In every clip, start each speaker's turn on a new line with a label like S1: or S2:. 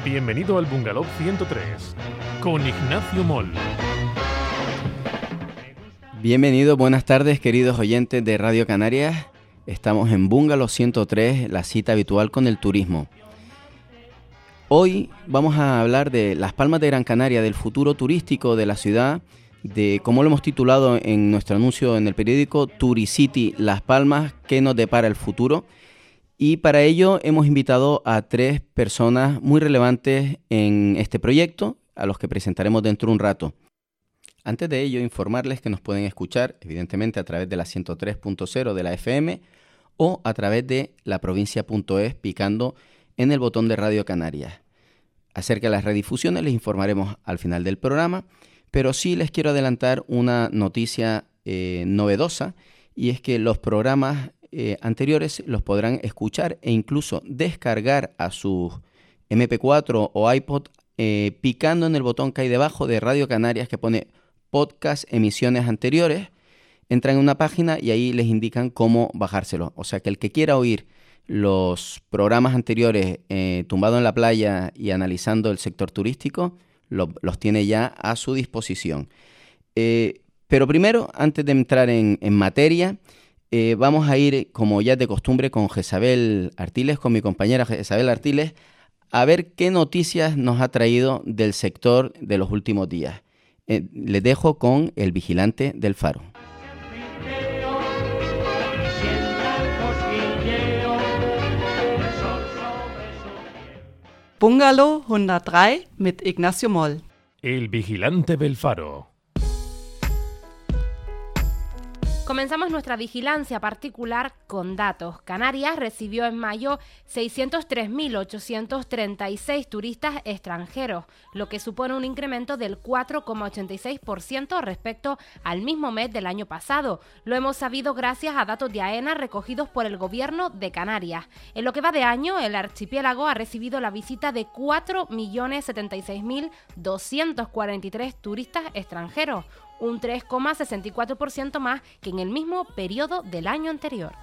S1: Bienvenido al Bungalow 103 con Ignacio Moll.
S2: Bienvenido, buenas tardes queridos oyentes de Radio Canarias. Estamos en Bungalow 103, la cita habitual con el turismo. Hoy vamos a hablar de Las Palmas de Gran Canaria, del futuro turístico de la ciudad, de como lo hemos titulado en nuestro anuncio en el periódico, Turicity Las Palmas, ¿qué nos depara el futuro? Y para ello hemos invitado a 3 personas muy relevantes en este proyecto, a los que presentaremos dentro de un rato. Antes de ello, informarles que nos pueden escuchar, evidentemente, a través de la 103.0 de la FM o a través de laprovincia.es, picando en el botón de Radio Canarias. Acerca de las redifusiones les informaremos al final del programa, pero sí les quiero adelantar una noticia novedosa, y es que los programas anteriores los podrán escuchar e incluso descargar a sus MP4 o iPod picando en el botón que hay debajo de Radio Canarias que pone Podcast Emisiones Anteriores. Entran en una página y ahí les indican cómo bajárselo. O sea que el que quiera oír los programas anteriores tumbado en la playa y analizando el sector turístico, los tiene ya a su disposición. Pero primero, antes de entrar en materia, vamos a ir, como ya es de costumbre, con Jezabel Artiles, con mi compañera Jezabel Artiles, a ver qué noticias nos ha traído del sector de los últimos días. Les dejo con El Vigilante del Faro.
S3: Bungalow 103 mit Ignacio Moll.
S1: El Vigilante del Faro.
S4: Comenzamos nuestra vigilancia particular con datos. Canarias recibió en mayo 603.836 turistas extranjeros, lo que supone un incremento del 4,86% respecto al mismo mes del año pasado. Lo hemos sabido gracias a datos de AENA recogidos por el Gobierno de Canarias. En lo que va de año, el archipiélago ha recibido la visita de 4.076.243 turistas extranjeros, un 3,64% más que en el mismo periodo del año anterior.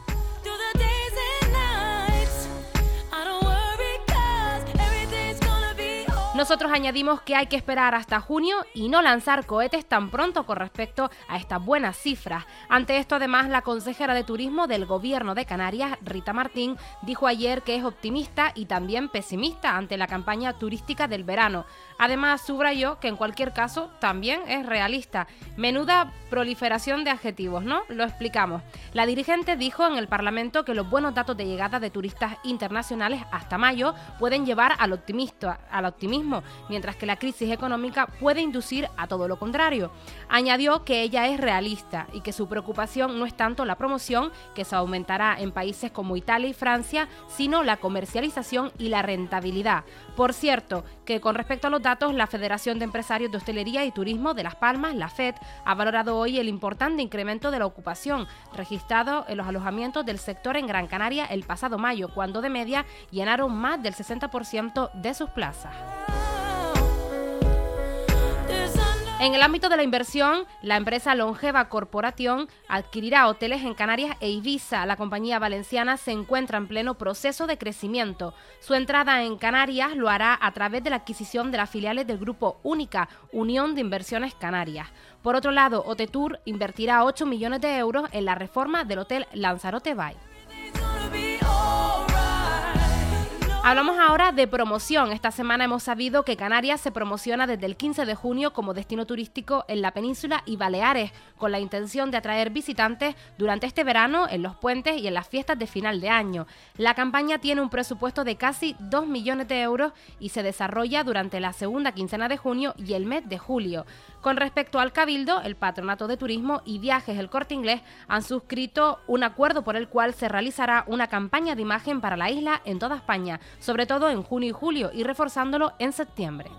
S4: Nosotros añadimos que hay que esperar hasta junio y no lanzar cohetes tan pronto con respecto a estas buenas cifras. Ante esto, además, la consejera de Turismo del Gobierno de Canarias, Rita Martín, dijo ayer que es optimista y también pesimista ante la campaña turística del verano. Además, subrayó que en cualquier caso también es realista. Menuda proliferación de adjetivos, ¿no? Lo explicamos. La dirigente dijo en el Parlamento que los buenos datos de llegada de turistas internacionales hasta mayo pueden llevar al optimismo, mientras que la crisis económica puede inducir a todo lo contrario. Añadió que ella es realista y que su preocupación no es tanto la promoción, que se aumentará en países como Italia y Francia, sino la comercialización y la rentabilidad. Por cierto, que con respecto a los datos, la Federación de Empresarios de Hostelería y Turismo de Las Palmas, la FED, ha valorado hoy el importante incremento de la ocupación registrado en los alojamientos del sector en Gran Canaria el pasado mayo, cuando de media llenaron más del 60% de sus plazas. En el ámbito de la inversión, la empresa Longeva Corporation adquirirá hoteles en Canarias e Ibiza. La compañía valenciana se encuentra en pleno proceso de crecimiento. Su entrada en Canarias lo hará a través de la adquisición de las filiales del grupo Única, Unión de Inversiones Canarias. Por otro lado, OTETUR invertirá 8 millones de euros en la reforma del hotel Lanzarote Bay. Hablamos ahora de promoción. Esta semana hemos sabido que Canarias se promociona desde el 15 de junio como destino turístico en la península y Baleares, con la intención de atraer visitantes durante este verano, en los puentes y en las fiestas de final de año. La campaña tiene un presupuesto de casi 2 millones de euros y se desarrolla durante la segunda quincena de junio y el mes de julio. Con respecto al Cabildo, el Patronato de Turismo y Viajes El Corte Inglés han suscrito un acuerdo por el cual se realizará una campaña de imagen para la isla en toda España, sobre todo en junio y julio, y reforzándolo en septiembre.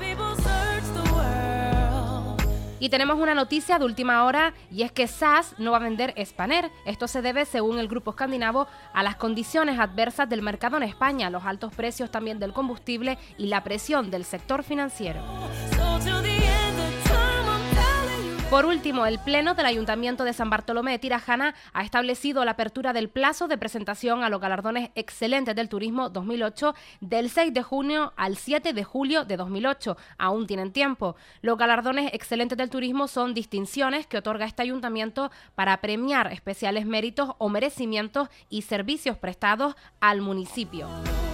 S4: Y tenemos una noticia de última hora, y es que SAS no va a vender Spanair. Esto se debe, según el grupo escandinavo, a las condiciones adversas del mercado en España, los altos precios también del combustible y la presión del sector financiero. Por último, el Pleno del Ayuntamiento de San Bartolomé de Tirajana ha establecido la apertura del plazo de presentación a los galardones excelentes del turismo 2008 del 6 de junio al 7 de julio de 2008. Aún tienen tiempo. Los galardones excelentes del turismo son distinciones que otorga este ayuntamiento para premiar especiales méritos o merecimientos y servicios prestados al municipio.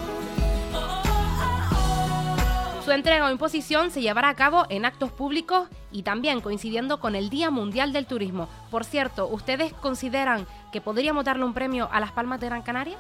S4: Su entrega o imposición se llevará a cabo en actos públicos y también coincidiendo con el Día Mundial del Turismo. Por cierto, ¿ustedes consideran que podríamos darle un premio a Las Palmas de Gran Canaria?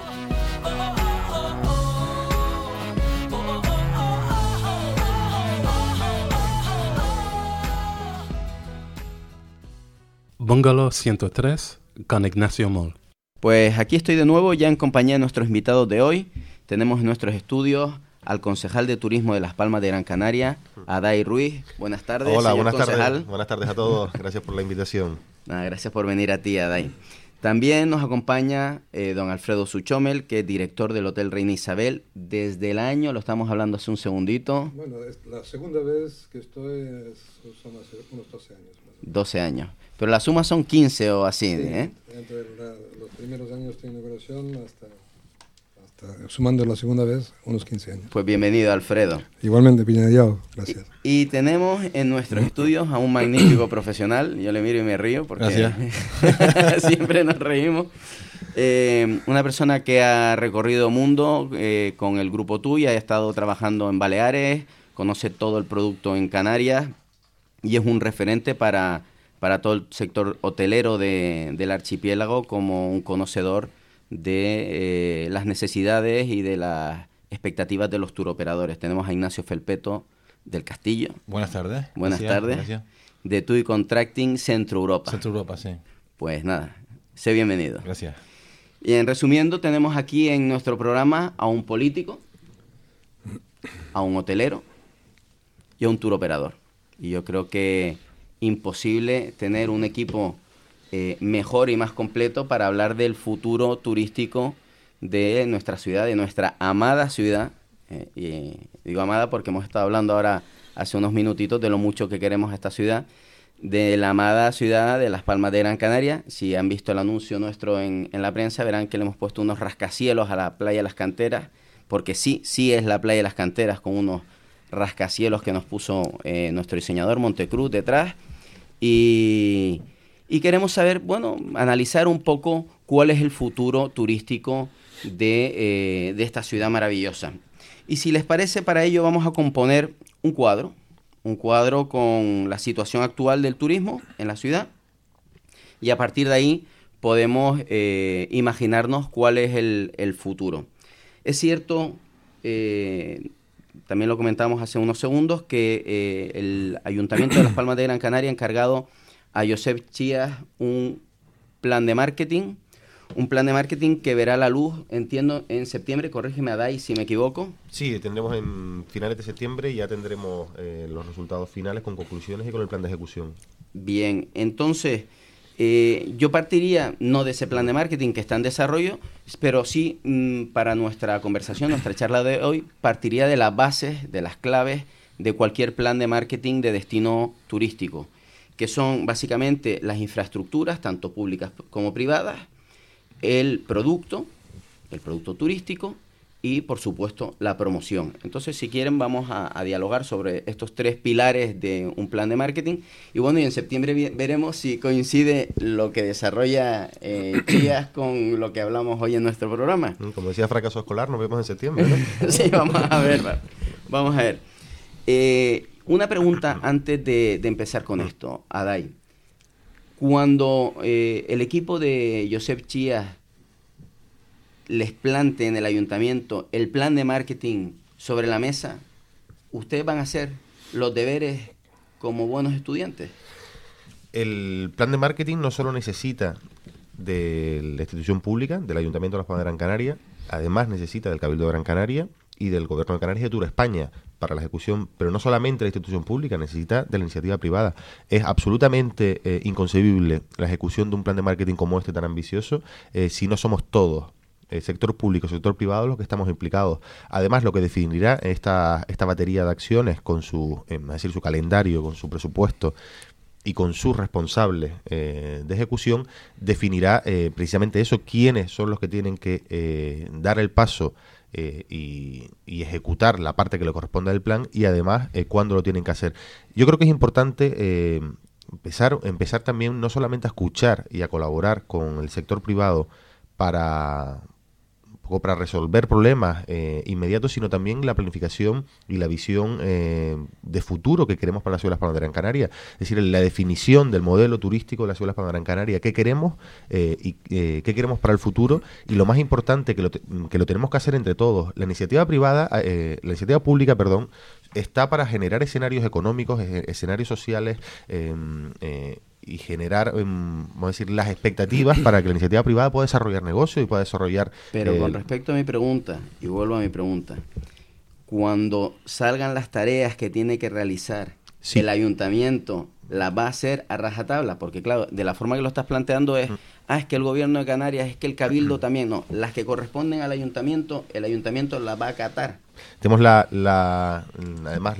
S1: Bungalow 103 con Ignacio Moll.
S2: Pues aquí estoy de nuevo ya en compañía de nuestros invitados de hoy. Tenemos en nuestros estudios al concejal de turismo de Las Palmas de Gran Canaria, Aday Ruiz. Buenas tardes.
S5: Hola, buenas
S2: concejal.
S5: tardes. Buenas tardes a todos. Gracias por la invitación.
S2: Gracias por venir a ti, Aday. También nos acompaña don Alfredo Suchomel, que es director del Hotel Reina Isabel. Desde el año, lo estamos hablando hace un segundito.
S6: Bueno, es la segunda vez que estoy, son hace unos 12 años.
S2: 12 años. Pero la suma son 15 o así,
S6: Sí,
S2: ¿eh?
S6: entre los primeros años de inauguración hasta sumando la segunda vez, unos 15 años.
S2: Pues bienvenido, Alfredo.
S6: Igualmente, Piñadillao, gracias.
S2: Y tenemos en nuestros estudios a un magnífico profesional. Yo le miro y me río porque siempre nos reímos. Una persona que ha recorrido mundo con el Grupo TUI, ha estado trabajando en Baleares, conoce todo el producto en Canarias y es un referente para todo el sector hotelero del archipiélago, como un conocedor de las necesidades y de las expectativas de los turoperadores. Tenemos a Ignacio Felpeto del Castillo.
S7: Buenas tardes.
S2: Buenas tardes.
S7: Gracias.
S2: De TUI Contracting Centro Europa.
S7: Centro Europa, sí.
S2: Pues nada, sé bienvenido.
S7: Gracias.
S2: Y en resumiendo, tenemos aquí en nuestro programa a un político, a un hotelero y a un turoperador. Y yo creo que imposible tener un equipo mejor y más completo para hablar del futuro turístico de nuestra ciudad, de nuestra amada ciudad. Y digo amada porque hemos estado hablando ahora hace unos minutitos de lo mucho que queremos a esta ciudad, de la amada ciudad de Las Palmas de Gran Canaria. Si han visto el anuncio nuestro en la prensa, verán que le hemos puesto unos rascacielos a la playa de las Canteras, porque sí es la playa de las Canteras, con unos rascacielos que nos puso nuestro diseñador Montecruz detrás. Y queremos saber, bueno, analizar un poco cuál es el futuro turístico de esta ciudad maravillosa. Y si les parece, para ello vamos a componer un cuadro con la situación actual del turismo en la ciudad, y a partir de ahí podemos imaginarnos cuál es el futuro. Es cierto, también lo comentamos hace unos segundos, que el Ayuntamiento de Las Palmas de Gran Canaria ha encargado a Josep Chías un plan de marketing que verá la luz, entiendo, en septiembre. Corrígeme, Aday, si me equivoco.
S5: Sí, tendremos en finales de septiembre y ya tendremos los resultados finales con conclusiones y con el plan de ejecución.
S2: Bien, entonces yo partiría no de ese plan de marketing que está en desarrollo, pero sí para nuestra conversación, nuestra charla de hoy, partiría de las bases, de las claves de cualquier plan de marketing de destino turístico, que son básicamente las infraestructuras, tanto públicas como privadas, el producto turístico y, por supuesto, la promoción. Entonces, si quieren, vamos a dialogar sobre estos tres pilares de un plan de marketing. Y bueno, y en septiembre veremos si coincide lo que desarrolla Chías con lo que hablamos hoy en nuestro programa.
S5: Como decía Fracaso Escolar, nos vemos en septiembre, ¿no?
S2: Sí, vamos a ver. Una pregunta antes de empezar con esto, Aday. Cuando el equipo de Josep Chías les plante en el ayuntamiento el plan de marketing sobre la mesa, ¿ustedes van a hacer los deberes como buenos estudiantes?
S5: El plan de marketing no solo necesita de la institución pública, del Ayuntamiento de Las Palmas de Gran Canaria, además necesita del Cabildo de Gran Canaria y del Gobierno de Canarias y de Tour España para la ejecución, pero no solamente la institución pública, necesita de la iniciativa privada. Es absolutamente inconcebible la ejecución de un plan de marketing como este tan ambicioso si no somos todos, sector público, sector privado, los que estamos implicados. Además, lo que definirá esta batería de acciones con su calendario, con su presupuesto y con sus responsables de ejecución, definirá precisamente eso, quiénes son los que tienen que dar el paso y ejecutar la parte que le corresponde al plan, y además cuándo lo tienen que hacer. Yo creo que es importante empezar también no solamente a escuchar y a colaborar con el sector privado para resolver problemas inmediatos, sino también la planificación y la visión de futuro que queremos para la Ciudad de Las Palmas de Gran Canaria. Es decir, la definición del modelo turístico de la Ciudad de Las Palmas de Gran Canaria, qué queremos y qué queremos para el futuro, y lo más importante, que lo tenemos que hacer entre todos. La iniciativa pública, está para generar escenarios económicos, escenarios sociales, y generar, vamos a decir, las expectativas para que la iniciativa privada pueda desarrollar negocios y pueda desarrollar...
S2: Pero con respecto a mi pregunta, y vuelvo a mi pregunta, cuando salgan las tareas que tiene que realizar, sí, el ayuntamiento las va a hacer a rajatabla, porque claro, de la forma que lo estás planteando es, es que el gobierno de Canarias, es que el cabildo también, no, las que corresponden al ayuntamiento, el ayuntamiento las va a acatar.
S5: Tenemos además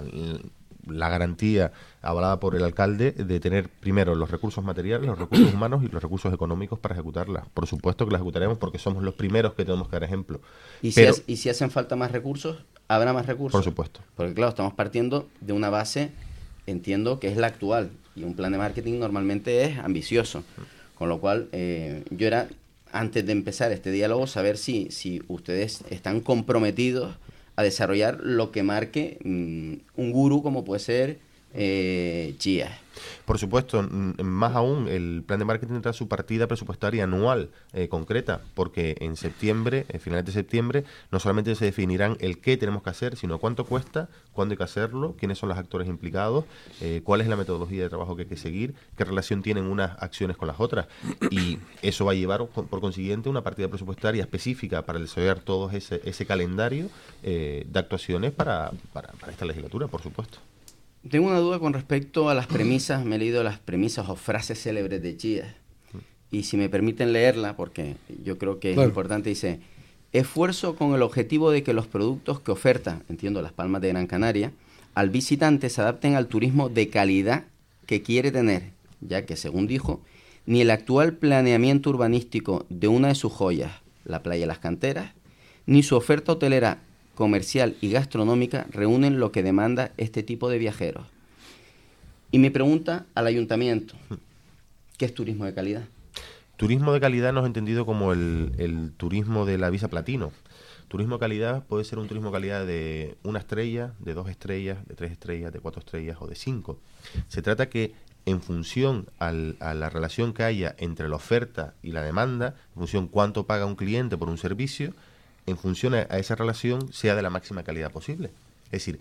S5: la garantía avalada por el alcalde de tener primero los recursos materiales, los recursos humanos y los recursos económicos para ejecutarla. Por supuesto que la ejecutaremos porque somos los primeros que tenemos que dar ejemplo.
S2: ¿Y si hacen falta más recursos, habrá más recursos?
S5: Por supuesto.
S2: Porque claro, estamos partiendo de una base, entiendo que es la actual, y un plan de marketing normalmente es ambicioso. Con lo cual, yo era, antes de empezar este diálogo, saber si ustedes están comprometidos a desarrollar lo que marque un gurú como puede ser Chía.
S5: Por supuesto, más aún, el plan de marketing tendrá su partida presupuestaria anual concreta, porque en septiembre, finales de septiembre, no solamente se definirán el qué tenemos que hacer, sino cuánto cuesta, cuándo hay que hacerlo, quiénes son los actores implicados, cuál es la metodología de trabajo que hay que seguir, qué relación tienen unas acciones con las otras, y eso va a llevar, por consiguiente, una partida presupuestaria específica para desarrollar todo ese calendario de actuaciones para esta legislatura, por supuesto.
S2: Tengo una duda con respecto a las premisas, me he leído las premisas o frases célebres de Chía, y si me permiten leerla, porque yo creo que es importante, dice: esfuerzo con el objetivo de que los productos que oferta, entiendo, Las Palmas de Gran Canaria, al visitante se adapten al turismo de calidad que quiere tener, ya que, según dijo, ni el actual planeamiento urbanístico de una de sus joyas, la Playa Las Canteras, ni su oferta hotelera, comercial y gastronómica reúnen lo que demanda este tipo de viajeros. Y mi pregunta al ayuntamiento: ¿qué es turismo de calidad?
S5: Turismo de calidad nos ha entendido como el turismo de la visa platino. Turismo de calidad puede ser un turismo de calidad de 1 estrella, de 2 estrellas, de 3 estrellas, de 4 estrellas o de 5. Se trata que, en función a la relación que haya entre la oferta y la demanda, en función cuánto paga un cliente por un servicio, en función a esa relación sea de la máxima calidad posible. Es decir,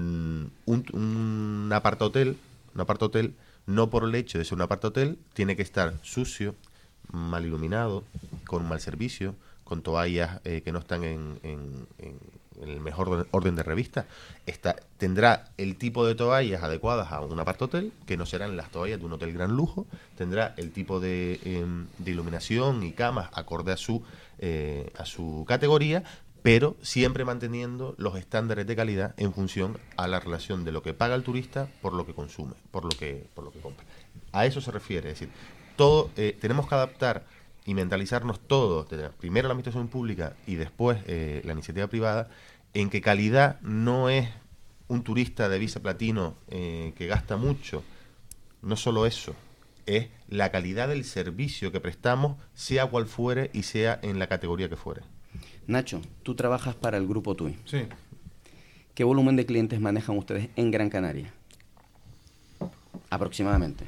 S5: un apartahotel, no por el hecho de ser un apartahotel, tiene que estar sucio, mal iluminado, con un mal servicio, con toallas que no están en el mejor orden de revista. Tendrá el tipo de toallas adecuadas a un apartahotel, que no serán las toallas de un hotel gran lujo, tendrá el tipo de iluminación y camas acorde a su categoría, pero siempre manteniendo los estándares de calidad en función a la relación de lo que paga el turista por lo que consume, por lo que compra. A eso se refiere, es decir, todo tenemos que adaptar y mentalizarnos todos, primero la administración pública y después la iniciativa privada, en que calidad no es un turista de visa platino que gasta mucho, no solo eso, es la calidad del servicio que prestamos, sea cual fuere y sea en la categoría que fuere.
S2: Nacho, tú trabajas para el Grupo TUI.
S7: Sí.
S2: ¿Qué volumen de clientes manejan ustedes en Gran Canaria? Aproximadamente.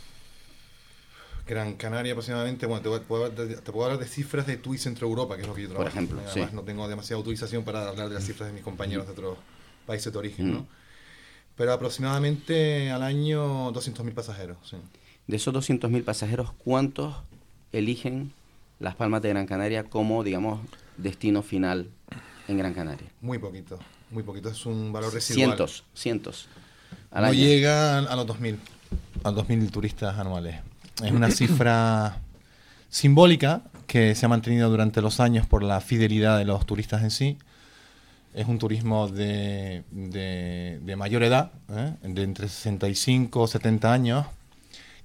S7: Gran Canaria aproximadamente, bueno, te puedo hablar de cifras de TUI Centro Europa, que es lo que yo trabajo.
S2: Por ejemplo,
S7: además, no tengo demasiada autorización para hablar de las cifras de mis compañeros de otros países de origen, ¿no? Pero aproximadamente al año 200.000 pasajeros, sí.
S2: De esos 200.000 pasajeros, ¿cuántos eligen Las Palmas de Gran Canaria como, digamos, destino final en Gran Canaria?
S7: Muy poquito, es un valor residual.
S2: Cientos.
S7: No año llega a los 2.000 turistas anuales. Es una cifra simbólica que se ha mantenido durante los años por la fidelidad de los turistas en sí. Es un turismo de mayor edad, de entre 65 y 70 años,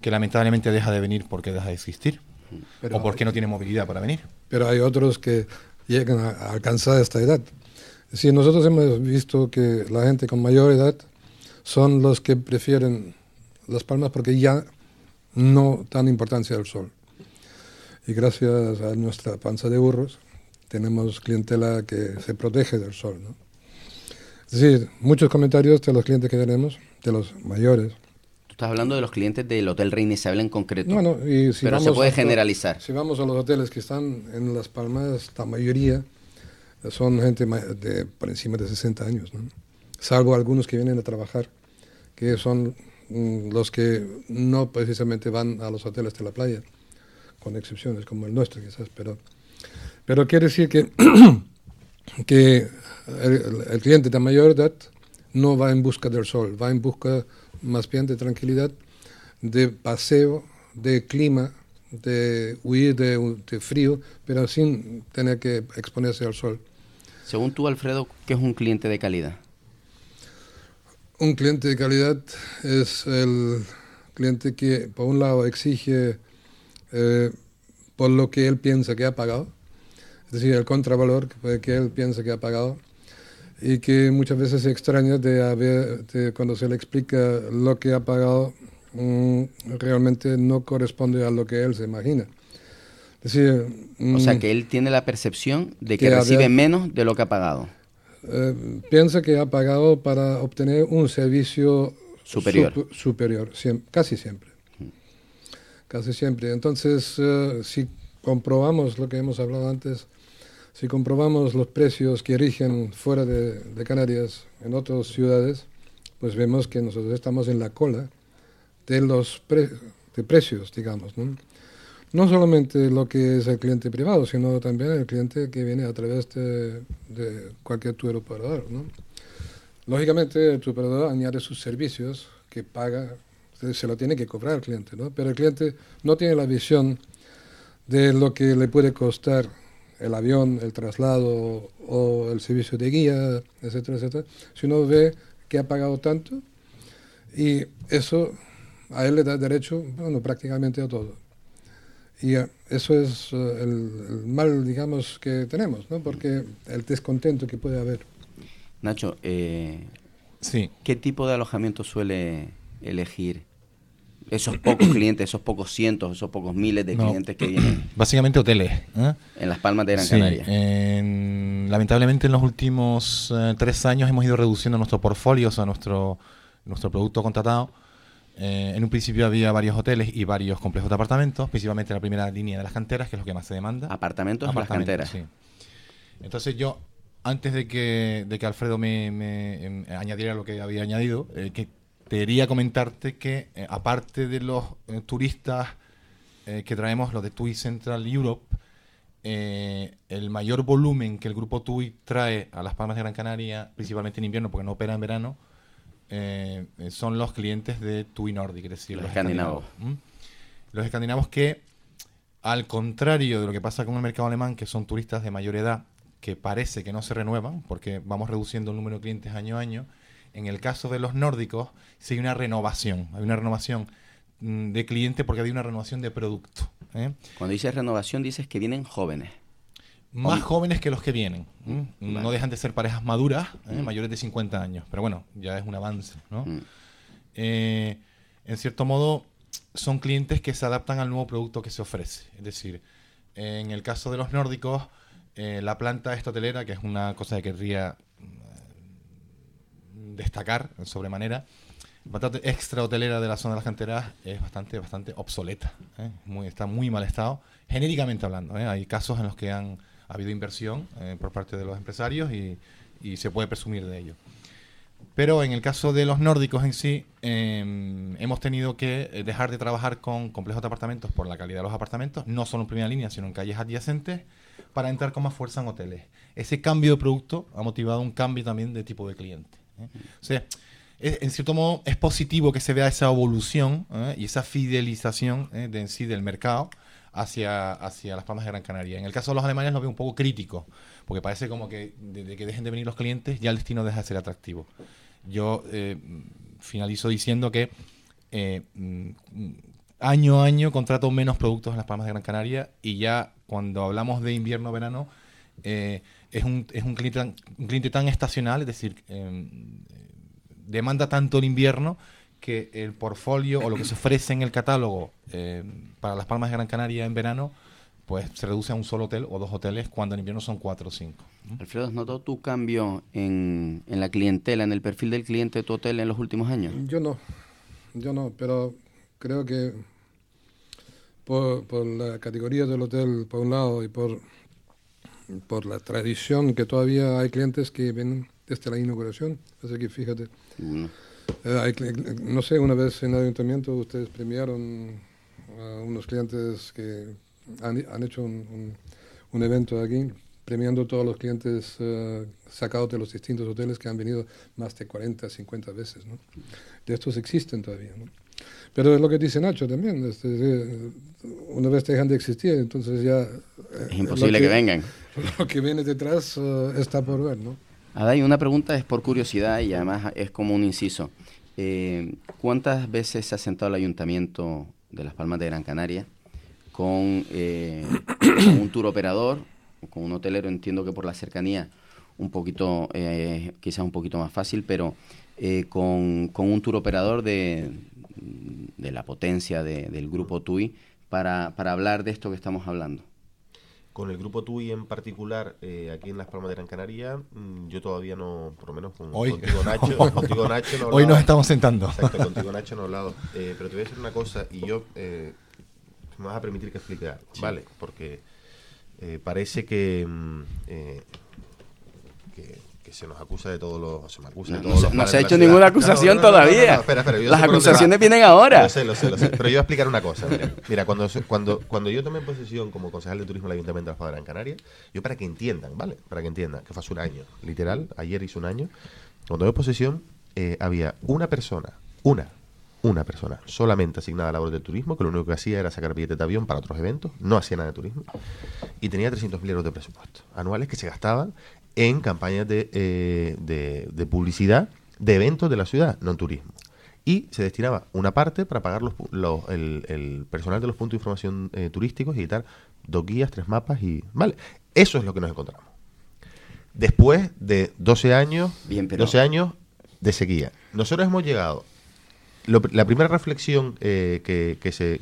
S7: que lamentablemente deja de venir porque deja de existir
S6: Pero
S7: o porque no tiene movilidad para venir.
S6: Pero hay otros que llegan a alcanzar esta edad. Es decir, nosotros hemos visto que la gente con mayor edad son los que prefieren Las Palmas porque ya no dan importancia al sol. Y gracias a nuestra panza de burros tenemos clientela que se protege del sol, ¿no? Es decir, muchos comentarios de los clientes que tenemos, de los mayores.
S2: Tú estás hablando de los clientes del Hotel Reina Isabel en concreto.
S6: Bueno, y si
S2: pero
S6: vamos
S2: se puede
S6: hasta-
S2: generalizar.
S6: Si vamos a los hoteles que están en Las Palmas, la mayoría son gente de por encima de 60 años, ¿no? Salvo algunos que vienen a trabajar, que son los que no precisamente van a los hoteles de la playa, con excepciones como el nuestro quizás, pero quiere decir que, que el cliente de mayor edad no va en busca del sol, va en busca más bien de tranquilidad, de paseo, de clima, de huir de frío, pero sin tener que exponerse al sol.
S2: Según tú, Alfredo, ¿qué es un cliente de calidad?
S6: Un cliente de calidad es el cliente que, por un lado, exige por lo que él piensa que ha pagado, es decir, el contravalor que él piensa que ha pagado, y que muchas veces se extraña de cuando se le explica lo que ha pagado, realmente no corresponde a lo que él se imagina. Es decir,
S2: O sea, que él tiene la percepción de que
S6: que
S2: recibe
S6: había-
S2: menos de lo que ha pagado.
S6: piensa que ha pagado para obtener un servicio
S2: Superior.
S6: superior, casi siempre. Casi siempre. Entonces, si comprobamos lo que hemos hablado antes, si comprobamos los precios que rigen fuera de Canarias, en otras ciudades, pues vemos que nosotros estamos en la cola de los de precios, digamos, ¿no? No solamente lo que es el cliente privado, sino también el cliente que viene a través de cualquier tour operador, ¿no? Lógicamente, el tour operador añade sus servicios que paga, se lo tiene que cobrar el cliente, ¿no? Pero el cliente no tiene la visión de lo que le puede costar el avión, el traslado o el servicio de guía, etcétera, etcétera, sino ve que ha pagado tanto y eso a él le da derecho, bueno, prácticamente a todo. Y eso es el mal, digamos, que tenemos, ¿no? Porque el descontento que puede haber.
S2: Nacho,
S7: Sí.
S2: ¿qué tipo de alojamiento suele elegir esos pocos clientes, esos pocos cientos, esos pocos miles de
S7: No.
S2: clientes que vienen
S7: Básicamente hoteles, ¿eh?
S2: en Las Palmas de Gran
S7: Sí,
S2: Canaria?
S7: lamentablemente en los últimos 3 años hemos ido reduciendo nuestro portfolio, o sea, nuestro producto contratado. En un principio había varios hoteles y varios complejos de apartamentos, principalmente la primera línea de las canteras, que es lo que más se demanda.
S2: Apartamentos en las canteras.
S7: Sí. Entonces yo, antes de que Alfredo me añadiera lo que había añadido, que quería comentarte que aparte de los turistas que traemos, los de TUI Central Europe, el mayor volumen que el grupo TUI trae a Las Palmas de Gran Canaria, principalmente en invierno porque no opera en verano, son los clientes de TUI Nordic, es decir,
S2: Los escandinavos.
S7: ¿Mm? Los escandinavos que, al contrario de lo que pasa con el mercado alemán, que son turistas de mayor edad, que parece que no se renuevan, porque vamos reduciendo el número de clientes año a año, en el caso de los nórdicos sí hay una renovación de cliente porque hay una renovación de producto.
S2: Cuando dices renovación, dices que vienen jóvenes.
S7: Más jóvenes que los que vienen.
S2: Vale.
S7: No dejan de ser parejas maduras, mayores de 50 años. Pero bueno, ya es un avance, ¿no? En cierto modo, son clientes que se adaptan al nuevo producto que se ofrece. Es decir, en el caso de los nórdicos, la planta esta hotelera, que es una cosa que querría destacar en sobremanera, la planta extra hotelera de la zona de las canteras es bastante obsoleta. Está muy mal estado, genéricamente hablando. Hay casos en los que ha habido inversión por parte de los empresarios y se puede presumir de ello. Pero en el caso de los nórdicos en sí, hemos tenido que dejar de trabajar con complejos de apartamentos por la calidad de los apartamentos, no solo en primera línea, sino en calles adyacentes, para entrar con más fuerza en hoteles. Ese cambio de producto ha motivado un cambio también de tipo de cliente. O sea, en cierto modo es positivo que se vea esa evolución y esa fidelización en sí del mercado hacia Las Palmas de Gran Canaria. En el caso de los alemanes lo veo un poco crítico, porque parece como que desde que dejen de venir los clientes ya el destino deja de ser atractivo. Yo finalizo diciendo que año a año contrato menos productos en Las Palmas de Gran Canaria, y ya cuando hablamos de invierno-verano es un cliente tan estacional, es decir, demanda tanto el invierno que el portfolio o lo que se ofrece en el catálogo para Las Palmas de Gran Canaria en verano pues se reduce a un solo hotel o 2 hoteles, cuando en invierno son 4 o 5.
S2: Alfredo, ¿has notado tu cambio en la clientela, en el perfil del cliente de tu hotel en los últimos años?
S6: Yo no, pero creo que por la categoría del hotel, por un lado, y por la tradición, que todavía hay clientes que vienen desde la inauguración. Así que fíjate, no sé, una vez en el ayuntamiento ustedes premiaron a unos clientes que han hecho un evento aquí, premiando a todos los clientes sacados de los distintos hoteles que han venido más de 40, 50 veces, ¿no? De estos existen todavía, ¿no? Pero es lo que dice Nacho también, una vez dejan de existir, entonces ya...
S2: es imposible que vengan.
S6: Lo que viene detrás está por ver, ¿no?
S2: Adai, una pregunta es por curiosidad y además es como un inciso. ¿Cuántas veces se ha sentado el Ayuntamiento de Las Palmas de Gran Canaria con un tour operador, con un hotelero? Entiendo que por la cercanía un poquito, quizás un poquito más fácil, pero con un tour operador de la potencia del grupo TUI para hablar de esto que estamos hablando.
S5: Con el grupo TUI en particular, aquí en Las Palmas de Gran Canaria, yo todavía no, por lo menos contigo Nacho no he
S7: hoy nos estamos sentando.
S5: Exacto, contigo Nacho no he hablado. Pero te voy a decir una cosa, y yo me vas a permitir que explique algo, sí. ¿Vale? Porque parece que se nos acusa de todos los... Se me acusa de todos los...
S2: No se ha hecho ninguna acusación todavía.
S5: Espera,
S2: las acusaciones vienen ahora.
S5: Lo sé. Pero yo voy a explicar una cosa. Mira, cuando yo tomé posesión como concejal de turismo del Ayuntamiento de Las Palmas de Gran Canaria, yo para que entiendan, ¿vale? Para que entiendan, que fue hace un año, literal, ayer hizo un año, cuando tomé posesión había una persona solamente asignada a labores del turismo, que lo único que hacía era sacar billetes de avión para otros eventos, no hacía nada de turismo, y tenía 300.000 euros de presupuesto anuales que se gastaban en campañas de publicidad de eventos de la ciudad, no en turismo. Y se destinaba una parte para pagar el personal de los puntos de información turísticos y editar 2 guías, 3 mapas y... Vale, eso es lo que nos encontramos. Después de 12 años de sequía. Nosotros hemos llegado... La primera reflexión que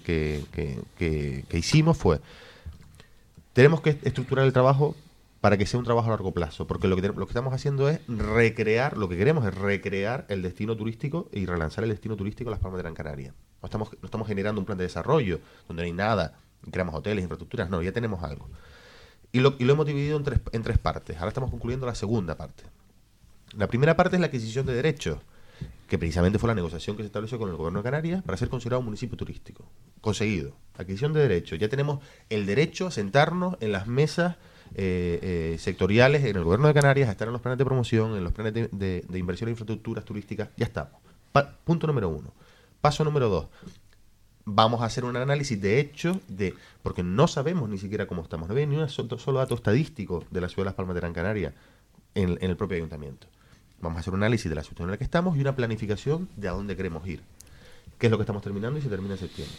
S5: hicimos fue: tenemos que estructurar el trabajo para que sea un trabajo a largo plazo, porque lo que estamos haciendo es lo que queremos es recrear el destino turístico y relanzar el destino turístico de Las Palmas de Gran Canaria. No estamos generando un plan de desarrollo donde no hay nada, creamos hoteles, infraestructuras, no, ya tenemos algo. Y lo hemos dividido en tres partes. Ahora estamos concluyendo la segunda parte. La primera parte es la adquisición de derechos, que precisamente fue la negociación que se estableció con el Gobierno de Canarias para ser considerado un municipio turístico. Conseguido. Adquisición de derechos. Ya tenemos el derecho a sentarnos en las mesas sectoriales en el Gobierno de Canarias, a estar en los planes de promoción, en los planes de inversión en infraestructuras turísticas. Ya estamos. Punto número 1. Paso número 2. Vamos a hacer un análisis de hechos, porque no sabemos ni siquiera cómo estamos. No hay ni un solo dato estadístico de la ciudad de Las Palmas de Gran Canaria en el propio ayuntamiento. Vamos a hacer un análisis de la situación en la que estamos y una planificación de a dónde queremos ir. ¿Qué es lo que estamos terminando y se termina en septiembre?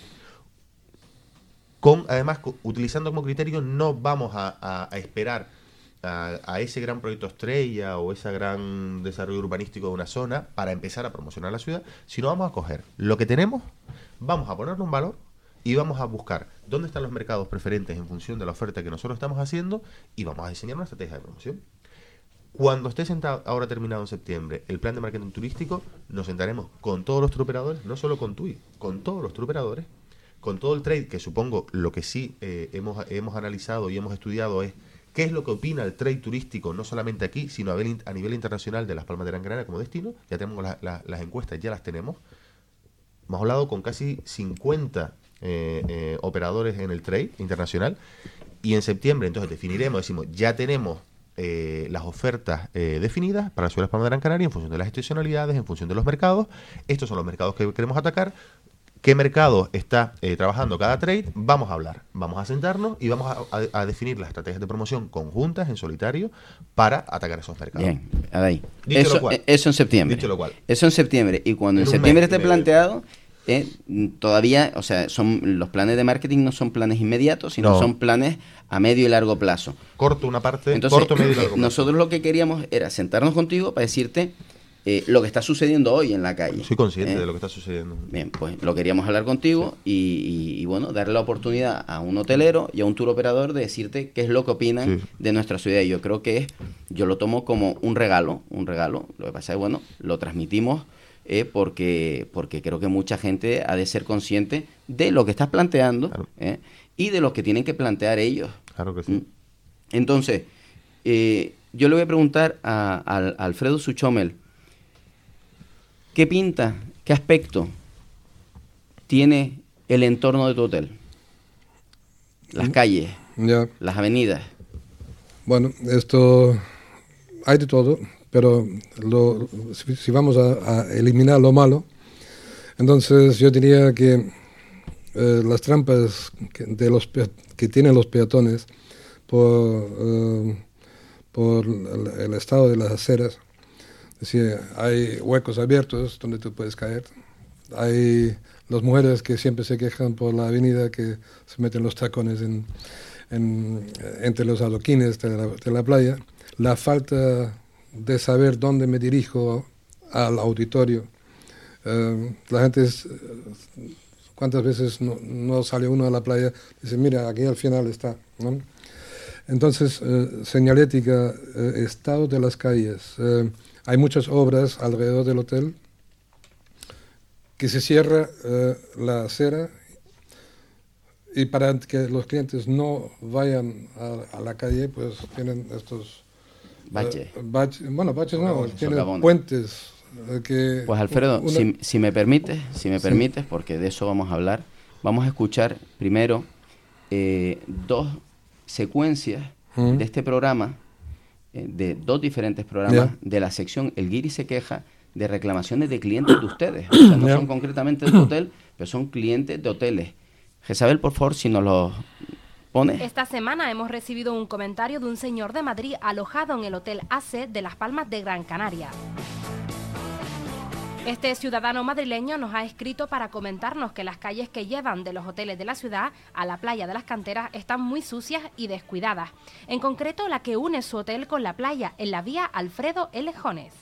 S5: Además, utilizando como criterio, no vamos a esperar a ese gran proyecto estrella o ese gran desarrollo urbanístico de una zona para empezar a promocionar la ciudad, sino vamos a coger lo que tenemos, vamos a ponerle un valor y vamos a buscar dónde están los mercados preferentes en función de la oferta que nosotros estamos haciendo y vamos a diseñar una estrategia de promoción. Cuando esté sentado, ahora terminado en septiembre, el plan de marketing turístico, nos sentaremos con todos los turoperadores, no solo con TUI, con todos los turoperadores, con todo el trade, que supongo lo que sí hemos analizado y hemos estudiado es qué es lo que opina el trade turístico, no solamente aquí, sino a nivel internacional de Las Palmas de Gran Canaria como destino. Ya tenemos las encuestas, ya las tenemos. Hemos hablado con casi 50 operadores en el trade internacional y en septiembre entonces decimos, ya tenemos las ofertas definidas para la ciudad de Las Palmas de Gran Canaria en función de las estacionalidades, en función de los mercados. Estos son los mercados que queremos atacar. ¿Qué mercado está trabajando cada trade? Vamos a hablar, vamos a sentarnos y vamos a definir las estrategias de promoción conjuntas, en solitario, para atacar esos mercados.
S2: Bien, Adai. Eso en septiembre.
S5: Dicho lo cual.
S2: Eso en septiembre. Y cuando en septiembre esté planteado, todavía, o sea, los planes de marketing no son planes inmediatos, sino
S5: No.
S2: son planes a medio y largo plazo.
S5: Corto una parte,
S2: Entonces,
S5: corto, medio y largo plazo.
S2: nosotros lo que queríamos era sentarnos contigo para decirte lo que está sucediendo hoy en la calle.
S5: Soy consciente de lo que está sucediendo.
S2: Bien, pues lo queríamos hablar contigo y bueno, darle la oportunidad a un hotelero y a un tour operador de decirte qué es lo que opinan
S5: Sí.
S2: de nuestra ciudad. Y yo creo que yo lo tomo como un regalo. Lo que pasa es, bueno, lo transmitimos porque creo que mucha gente ha de ser consciente de lo que estás planteando,
S5: Claro.
S2: Y de lo que tienen que plantear ellos.
S5: Claro que sí.
S2: Entonces, yo le voy a preguntar a Alfredo Suchomel, ¿qué pinta, qué aspecto tiene el entorno de tu hotel? Las calles,
S6: Ya.
S2: las avenidas.
S6: Bueno, esto hay de todo, pero si vamos a eliminar lo malo, entonces yo diría que las trampas que tienen los peatones por el estado de las aceras, es decir, hay huecos abiertos donde tú puedes caer, hay las mujeres que siempre se quejan por la avenida que se meten los tacones entre los adoquines de la playa, la falta de saber dónde me dirijo al auditorio. La gente ¿cuántas veces no sale uno a la playa y dice, mira, aquí al final está, ¿no? Entonces, señalética, estado de las calles. Hay muchas obras alrededor del hotel que se cierra la acera y para que los clientes no vayan a la calle, pues tienen estos...
S2: Baches.
S6: baches no, tienen
S2: Socavones.
S6: puentes.
S2: Pues Alfredo, si me permites, porque de eso vamos a hablar, vamos a escuchar primero 2 secuencias de este programa, de 2 diferentes programas de la sección El Guiri se queja, de reclamaciones de clientes de ustedes. O sea, no son concretamente del hotel, pero son clientes de hoteles. Jezabel, por favor, si nos los pones.
S4: Esta semana hemos recibido un comentario de un señor de Madrid alojado en el Hotel AC de Las Palmas de Gran Canaria. Este ciudadano madrileño nos ha escrito para comentarnos que las calles que llevan de los hoteles de la ciudad a la playa de las Canteras están muy sucias y descuidadas. En concreto, la que une su hotel con la playa en la vía Alfredo L. Jones.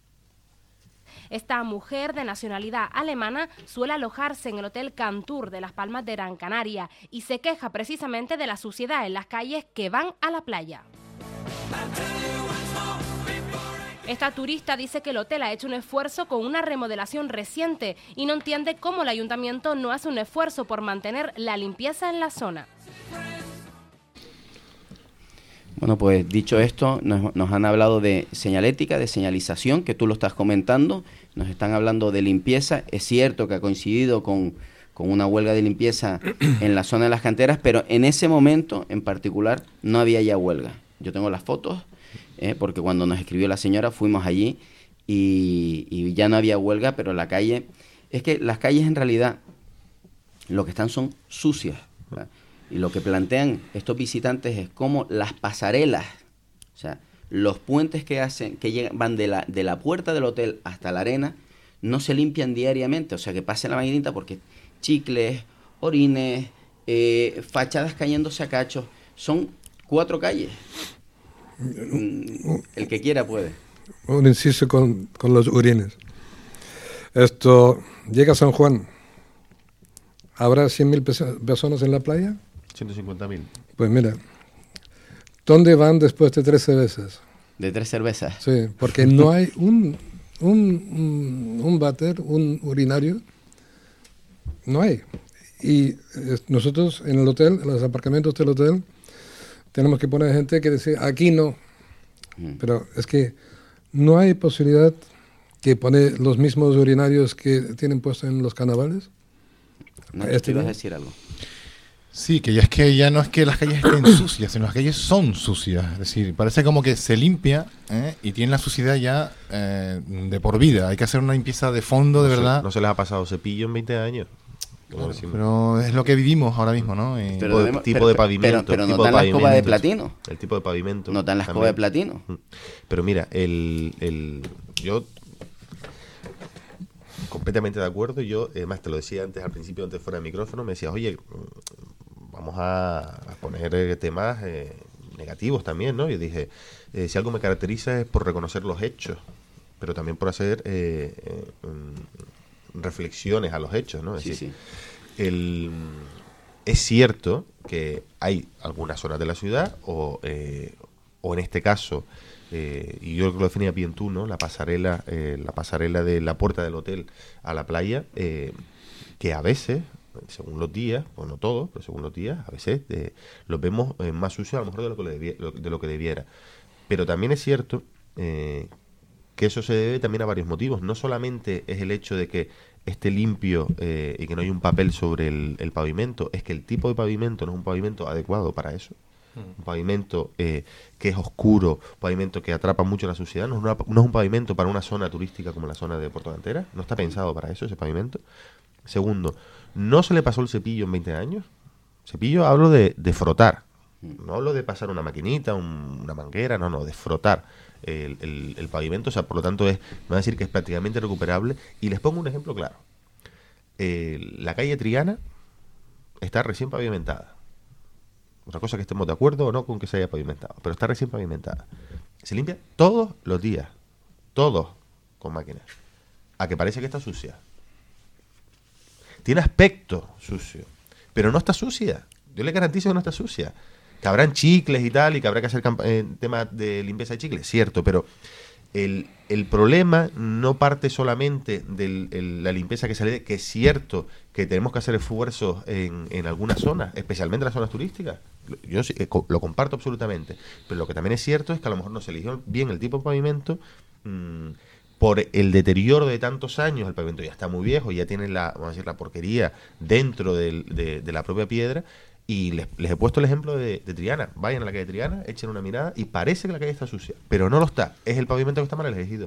S4: Esta mujer de nacionalidad alemana suele alojarse en el Hotel Cantur de Las Palmas de Gran Canaria y se queja precisamente de la suciedad en las calles que van a la playa. Esta turista dice que el hotel ha hecho un esfuerzo con una remodelación reciente y no entiende cómo el ayuntamiento no hace un esfuerzo por mantener la limpieza en la zona.
S2: Bueno, pues dicho esto, nos han hablado de señalética, de señalización, que tú lo estás comentando, nos están hablando de limpieza. Es cierto que ha coincidido con una huelga de limpieza en la zona de las canteras, pero en ese momento en particular no había ya huelga. Yo tengo las fotos, porque cuando nos escribió la señora fuimos allí y ya no había huelga, pero la calle... Es que las calles en realidad lo que están son sucias, ¿verdad? Y lo que plantean estos visitantes es cómo las pasarelas, o sea, los puentes que van de la puerta del hotel hasta la arena, no se limpian diariamente, o sea, que pase la maquinita porque chicles, orines, fachadas cayéndose a cachos, son 4 calles. El que quiera puede.
S6: Un inciso con los orines. Esto, llega a San Juan, ¿habrá 100.000 personas en la playa?
S5: 150.000.
S6: Pues mira, ¿dónde van después de 3 cervezas?
S2: De 3 cervezas.
S6: Sí, porque no hay un váter, un urinario, no hay. Y nosotros en el hotel, en los aparcamientos del hotel, tenemos que poner gente que dice, aquí no. Pero es que no hay posibilidad que poner los mismos urinarios que tienen puestos en los carnavales.
S2: No, te ibas a decir algo.
S7: Sí, que ya no es que las calles estén sucias, sino las calles son sucias. Es decir, parece como que se limpia y tiene la suciedad ya de por vida. Hay que hacer una limpieza de fondo, de verdad.
S5: No se les ha pasado cepillo en 20 años.
S7: Pero es lo que vivimos ahora mismo, ¿no?
S5: Tipo de pavimento.
S2: Pero no dan la escoba de platino.
S5: El tipo de pavimento.
S2: No dan la escoba de platino.
S5: Pero mira, yo completamente de acuerdo. Yo, además, te lo decía antes, al principio, antes fuera del micrófono, me decías, oye, vamos a poner temas negativos también, ¿no? Y dije, si algo me caracteriza es por reconocer los hechos, pero también por hacer reflexiones a los hechos, ¿no? Es decir, es cierto que hay algunas zonas de la ciudad, o en este caso, y yo creo que lo definía bien tú, ¿no? La pasarela de la puerta del hotel a la playa, que a veces, según los días, pues no todos, pero según los días, a veces los vemos más sucios a lo mejor de lo que debiera. Pero también es cierto que eso se debe también a varios motivos. No solamente es el hecho de que esté limpio y que no hay un papel sobre el pavimento, es que el tipo de pavimento no es un pavimento adecuado para eso. Un pavimento que es oscuro, un pavimento que atrapa mucho la suciedad, no es un pavimento para una zona turística como la zona de Puerto Cantera, no está pensado para eso ese pavimento. Segundo, no se le pasó el cepillo en 20 años. Cepillo hablo de frotar, no hablo de pasar una maquinita, una manguera, no, de frotar el pavimento. O sea, por lo tanto, me va a decir que es prácticamente recuperable. Y les pongo un ejemplo claro. La calle Triana está recién pavimentada. Otra cosa que estemos de acuerdo o no con que se haya pavimentado, pero está recién pavimentada. Se limpia todos los días, todos con máquinas, a que parece que está sucia. Tiene aspecto sucio, pero no está sucia. Yo le garantizo que no está sucia. Que habrán chicles y tal, y que habrá que hacer temas de limpieza de chicles, cierto, pero el problema no parte solamente de la limpieza que sale, que es cierto que tenemos que hacer esfuerzos en algunas zonas, especialmente en las zonas turísticas. Yo sí, lo comparto absolutamente, pero lo que también es cierto es que a lo mejor no se eligió bien el tipo de pavimento. Por el deterioro de tantos años, el pavimento ya está muy viejo, ya tiene vamos a decir, la porquería dentro de la propia piedra, y les he puesto el ejemplo de Triana. Vayan a la calle Triana, echen una mirada y parece que la calle está sucia, pero no lo está, es el pavimento que está mal elegido.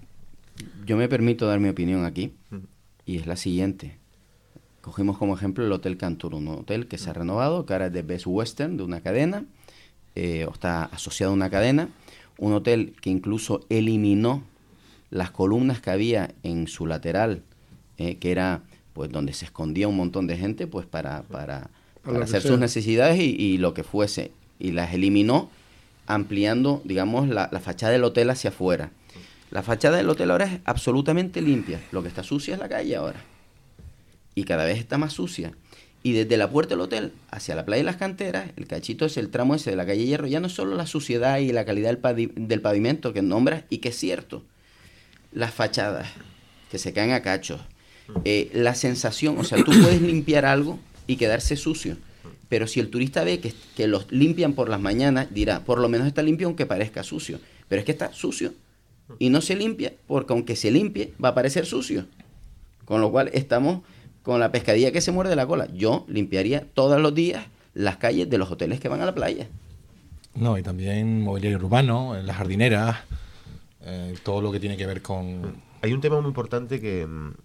S2: Yo me permito dar mi opinión aquí, y es la siguiente. Cogimos como ejemplo el Hotel Cantur, un hotel que se ha renovado, que ahora es de Best Western, de una cadena, o está asociado a una cadena, un hotel que incluso eliminó las columnas que había en su lateral, que era pues donde se escondía un montón de gente pues para hacer sus necesidades y lo que fuese, y las eliminó, ampliando, digamos, la fachada del hotel hacia afuera. La fachada del hotel ahora es absolutamente limpia, lo que está sucia es la calle ahora, y cada vez está más sucia. Y desde la puerta del hotel hacia la playa de las Canteras, el cachito es el tramo ese de la calle Hierro, ya no es solo la suciedad y la calidad del pavimento que nombras, y que es cierto, las fachadas que se caen a cachos, la sensación, o sea, tú puedes limpiar algo y quedarse sucio, pero si el turista ve que los limpian por las mañanas, dirá, por lo menos está limpio aunque parezca sucio, pero es que está sucio y no se limpia, porque aunque se limpie va a parecer sucio, con lo cual estamos con la pescadilla que se muerde la cola. Yo limpiaría todos los días las calles de los hoteles que van a la playa.
S7: No, y también mobiliario urbano, las jardineras, todo lo que tiene que ver con...
S5: Hay un tema muy importante que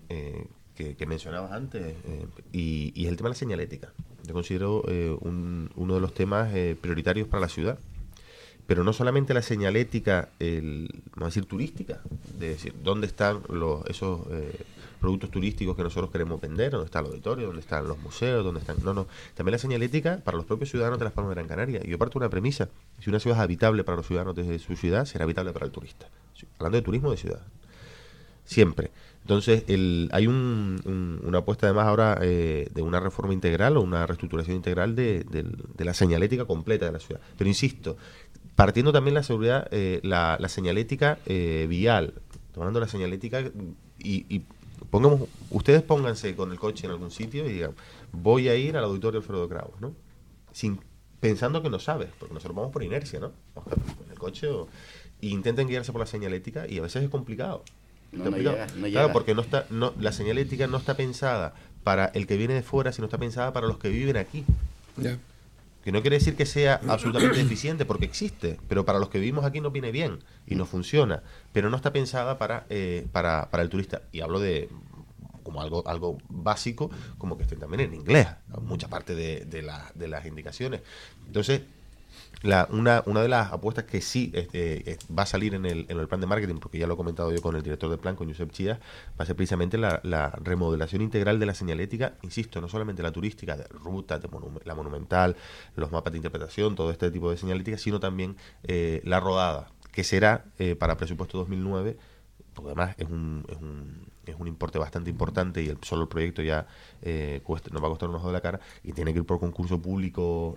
S5: mencionabas antes, y es el tema de la señalética. Yo considero uno de los temas prioritarios para la ciudad. Pero no solamente la señalética, vamos a decir, turística, de decir, dónde están esos productos turísticos que nosotros queremos vender, dónde está el auditorio, dónde están los museos, dónde están... No, también la señalética para los propios ciudadanos de Las Palmas de Gran Canaria. Y yo parto de una premisa: si una ciudad es habitable para los ciudadanos de su ciudad, será habitable para el turista. Hablando de turismo de ciudad. Siempre. Entonces, hay una apuesta además ahora de una reforma integral o una reestructuración integral de la señalética completa de la ciudad. Pero insisto, partiendo también la seguridad, la señalética vial, tomando la señalética y ustedes pónganse con el coche en algún sitio y digan, voy a ir al auditorio Alfredo Kraus, ¿no? Pensando que no sabes, porque nosotros vamos por inercia, ¿no? Vamos en el coche e intenten guiarse por la señalética y a veces es complicado.
S2: No llega.
S5: Claro, porque la señalética no está pensada para el que viene de fuera, sino está pensada para los que viven aquí.
S6: Yeah.
S5: Que no quiere decir que sea absolutamente deficiente, porque existe, pero para los que vivimos aquí no viene bien y no funciona, pero no está pensada para el turista. Y hablo de como algo básico, como que estén también en inglés, mucha parte de las indicaciones. Entonces, una de las apuestas que sí va a salir en el plan de marketing, porque ya lo he comentado yo con el director del plan, con Josep Chías, va a ser precisamente la remodelación integral de la señalética, insisto, no solamente la turística, de rutas, la monumental, los mapas de interpretación, todo este tipo de señalética, sino también la rodada, que será para presupuesto 2009, porque además es un importe bastante importante y solo el proyecto ya nos va a costar un ojo de la cara, y tiene que ir por concurso público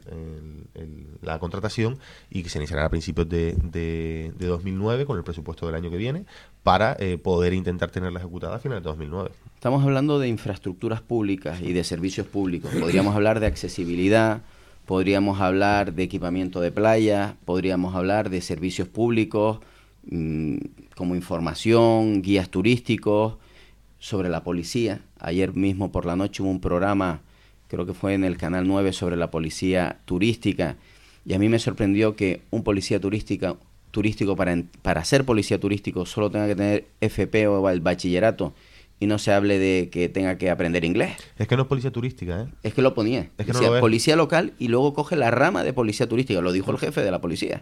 S5: la contratación, y que se iniciará a principios de 2009 con el presupuesto del año que viene para poder intentar tenerla ejecutada a finales de 2009.
S2: Estamos hablando de infraestructuras públicas y de servicios públicos. Podríamos hablar de accesibilidad, podríamos hablar de equipamiento de playa, podríamos hablar de servicios públicos como información, guías turísticos, sobre la policía. Ayer mismo por la noche hubo un programa, creo que fue en el Canal 9, sobre la policía turística, y a mí me sorprendió que un policía turístico para ser policía turístico solo tenga que tener FP o el bachillerato, y no se hable de que tenga que aprender inglés.
S5: Es que no es policía turística, ¿eh?
S2: Es que lo ponía.
S5: Es que
S2: decía,
S5: no lo
S2: policía local, y luego coge la rama de policía turística. Lo dijo el jefe de la policía.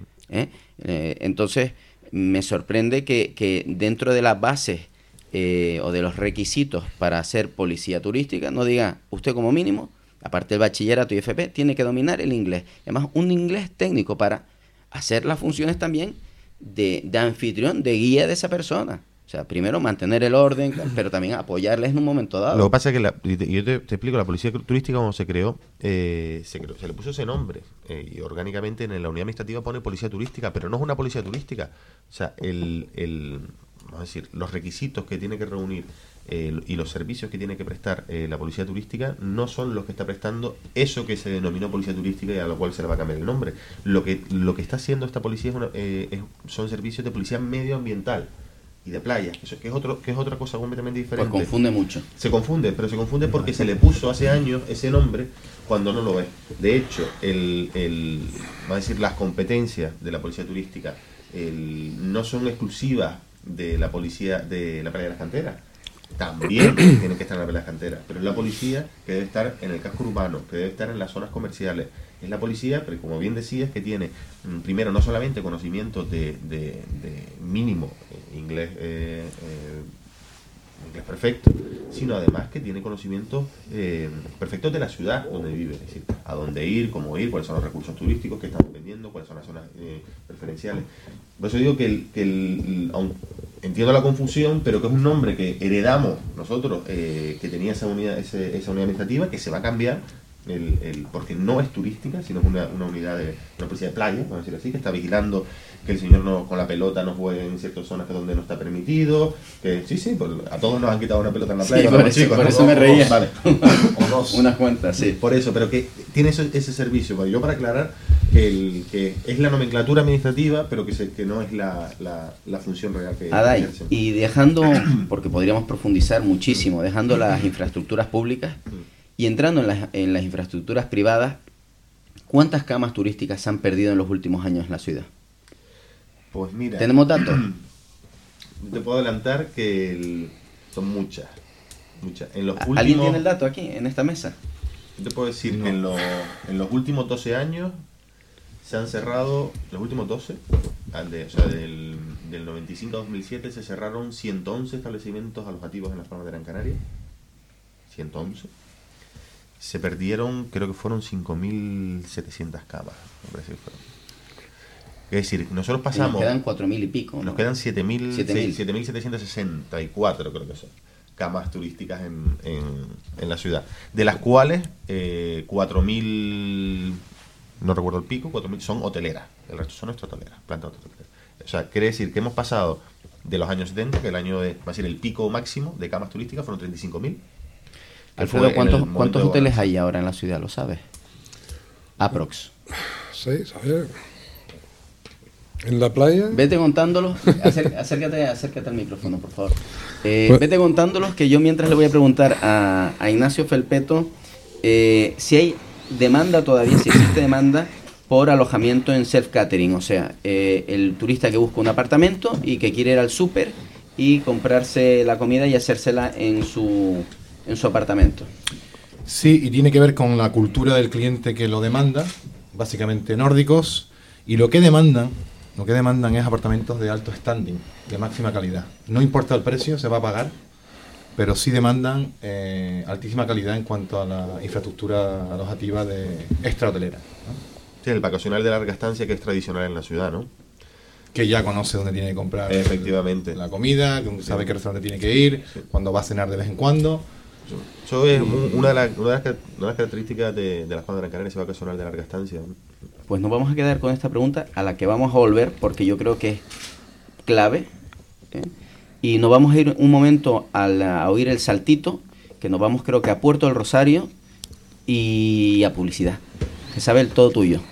S2: Entonces, me sorprende que dentro de las bases o de los requisitos para ser policía turística no diga, usted como mínimo, aparte del bachillerato y FP, tiene que dominar el inglés. Además, un inglés técnico para hacer las funciones también de anfitrión, de guía de esa persona. O sea, primero mantener el orden, pero también apoyarles en un momento dado.
S5: Lo que pasa es que, yo te explico, la policía turística cuando se creó, se le puso ese nombre, y orgánicamente en la unidad administrativa pone policía turística, pero no es una policía turística. O sea, vamos a decir, los requisitos que tiene que reunir y los servicios que tiene que prestar la policía turística no son los que está prestando eso que se denominó policía turística y a lo cual se le va a cambiar el nombre. Lo que está haciendo esta policía son servicios de policía medioambiental y de playa, que es otra cosa completamente diferente.
S2: Pues confunde mucho.
S5: Se confunde porque se le puso hace años ese nombre cuando no lo es. De hecho, vamos a decir, las competencias de la policía turística no son exclusivas de la policía de la playa de las Canteras. También tienen que estar en la playa de las Canteras, pero es la policía que debe estar en el casco urbano, que debe estar en las zonas comerciales. Es la policía, pero como bien decías, que tiene primero no solamente conocimientos de mínimo inglés perfecto, sino además que tiene conocimientos perfectos de la ciudad donde vive, es decir, a dónde ir, cómo ir, cuáles son los recursos turísticos que estamos vendiendo, cuáles son las zonas preferenciales. Por eso digo que entiendo la confusión, pero que es un nombre que heredamos nosotros, que tenía esa unidad administrativa, que se va a cambiar, porque no es turística, sino es una unidad de una policía de playa, vamos a decir así, que está vigilando que el señor con la pelota no juegue en ciertas zonas donde no está permitido, que sí, pues a todos nos han quitado una pelota en la playa.
S2: Sí, por eso me reía.
S5: Vale. O dos.
S2: Unas cuantas, sí.
S5: Por eso, pero que tiene ese servicio. Bueno, yo para aclarar que es la nomenclatura administrativa, pero que no es la función real que
S2: Aday,
S5: ejercen.
S2: y dejando, porque podríamos profundizar muchísimo, dejando las infraestructuras públicas y entrando en las infraestructuras privadas, ¿cuántas camas turísticas se han perdido en los últimos años en la ciudad?
S5: Pues mira,
S2: ¿tenemos datos?
S5: Te puedo adelantar que son muchas. En los últimos,
S2: ¿Alguien tiene el dato aquí, en esta mesa?
S5: Yo te puedo decir que en los últimos 12 años se han cerrado, los últimos 12, del 95 a 2007 se cerraron 111 establecimientos alojativos en las Palmas de Gran Canaria. 111. Se perdieron, creo que fueron 5.700 camas, me parece que fueron. Es decir, nosotros pasamos...
S2: Nos quedan 4.000 y pico, ¿no?
S5: Nos quedan 7.764, creo que son, camas turísticas en la ciudad. De las cuales 4.000, no recuerdo el pico, 4.000 son hoteleras. El resto son nuestras hoteleras, plantas hoteleras. O sea, quiere decir que hemos pasado de los años 70, que el año va a ser el pico máximo de camas turísticas, fueron 35.000.
S2: Alfredo, ¿cuántos hoteles hay ahora en la ciudad? ¿Lo sabes? Aprox.
S6: 6, a ver. ¿En la playa?
S2: Vete contándolos. Acércate al micrófono, por favor. Vete contándolos, que yo mientras le voy a preguntar a Ignacio Felpeto si hay demanda todavía, si existe demanda por alojamiento en self-catering. O sea, el turista que busca un apartamento y que quiere ir al súper y comprarse la comida y hacérsela en su apartamento.
S7: Sí, y tiene que ver con la cultura del cliente que lo demanda, básicamente nórdicos, y lo que demandan es apartamentos de alto standing, de máxima calidad. No importa el precio, se va a pagar, pero sí demandan altísima calidad en cuanto a la infraestructura alojativa de extrahotelera, ¿no?
S5: Sí, el vacacional de larga estancia que es tradicional en la ciudad, ¿no?
S7: Que ya conoce dónde tiene que comprar
S5: Efectivamente.
S7: la comida, que sabe qué restaurante tiene que ir, cuando va a cenar de vez en cuando.
S5: Eso es una de las características de la Palma de Gran Canaria, ese vacacional de larga estancia, ¿no?
S2: Pues nos vamos a quedar con esta pregunta a la que vamos a volver porque yo creo que es clave, ¿eh? Y nos vamos a ir un momento a oír el saltito, que nos vamos creo que a Puerto del Rosario y a publicidad. Isabel, todo tuyo.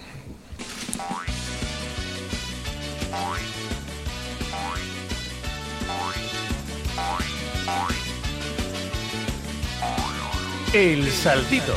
S1: El Saltito.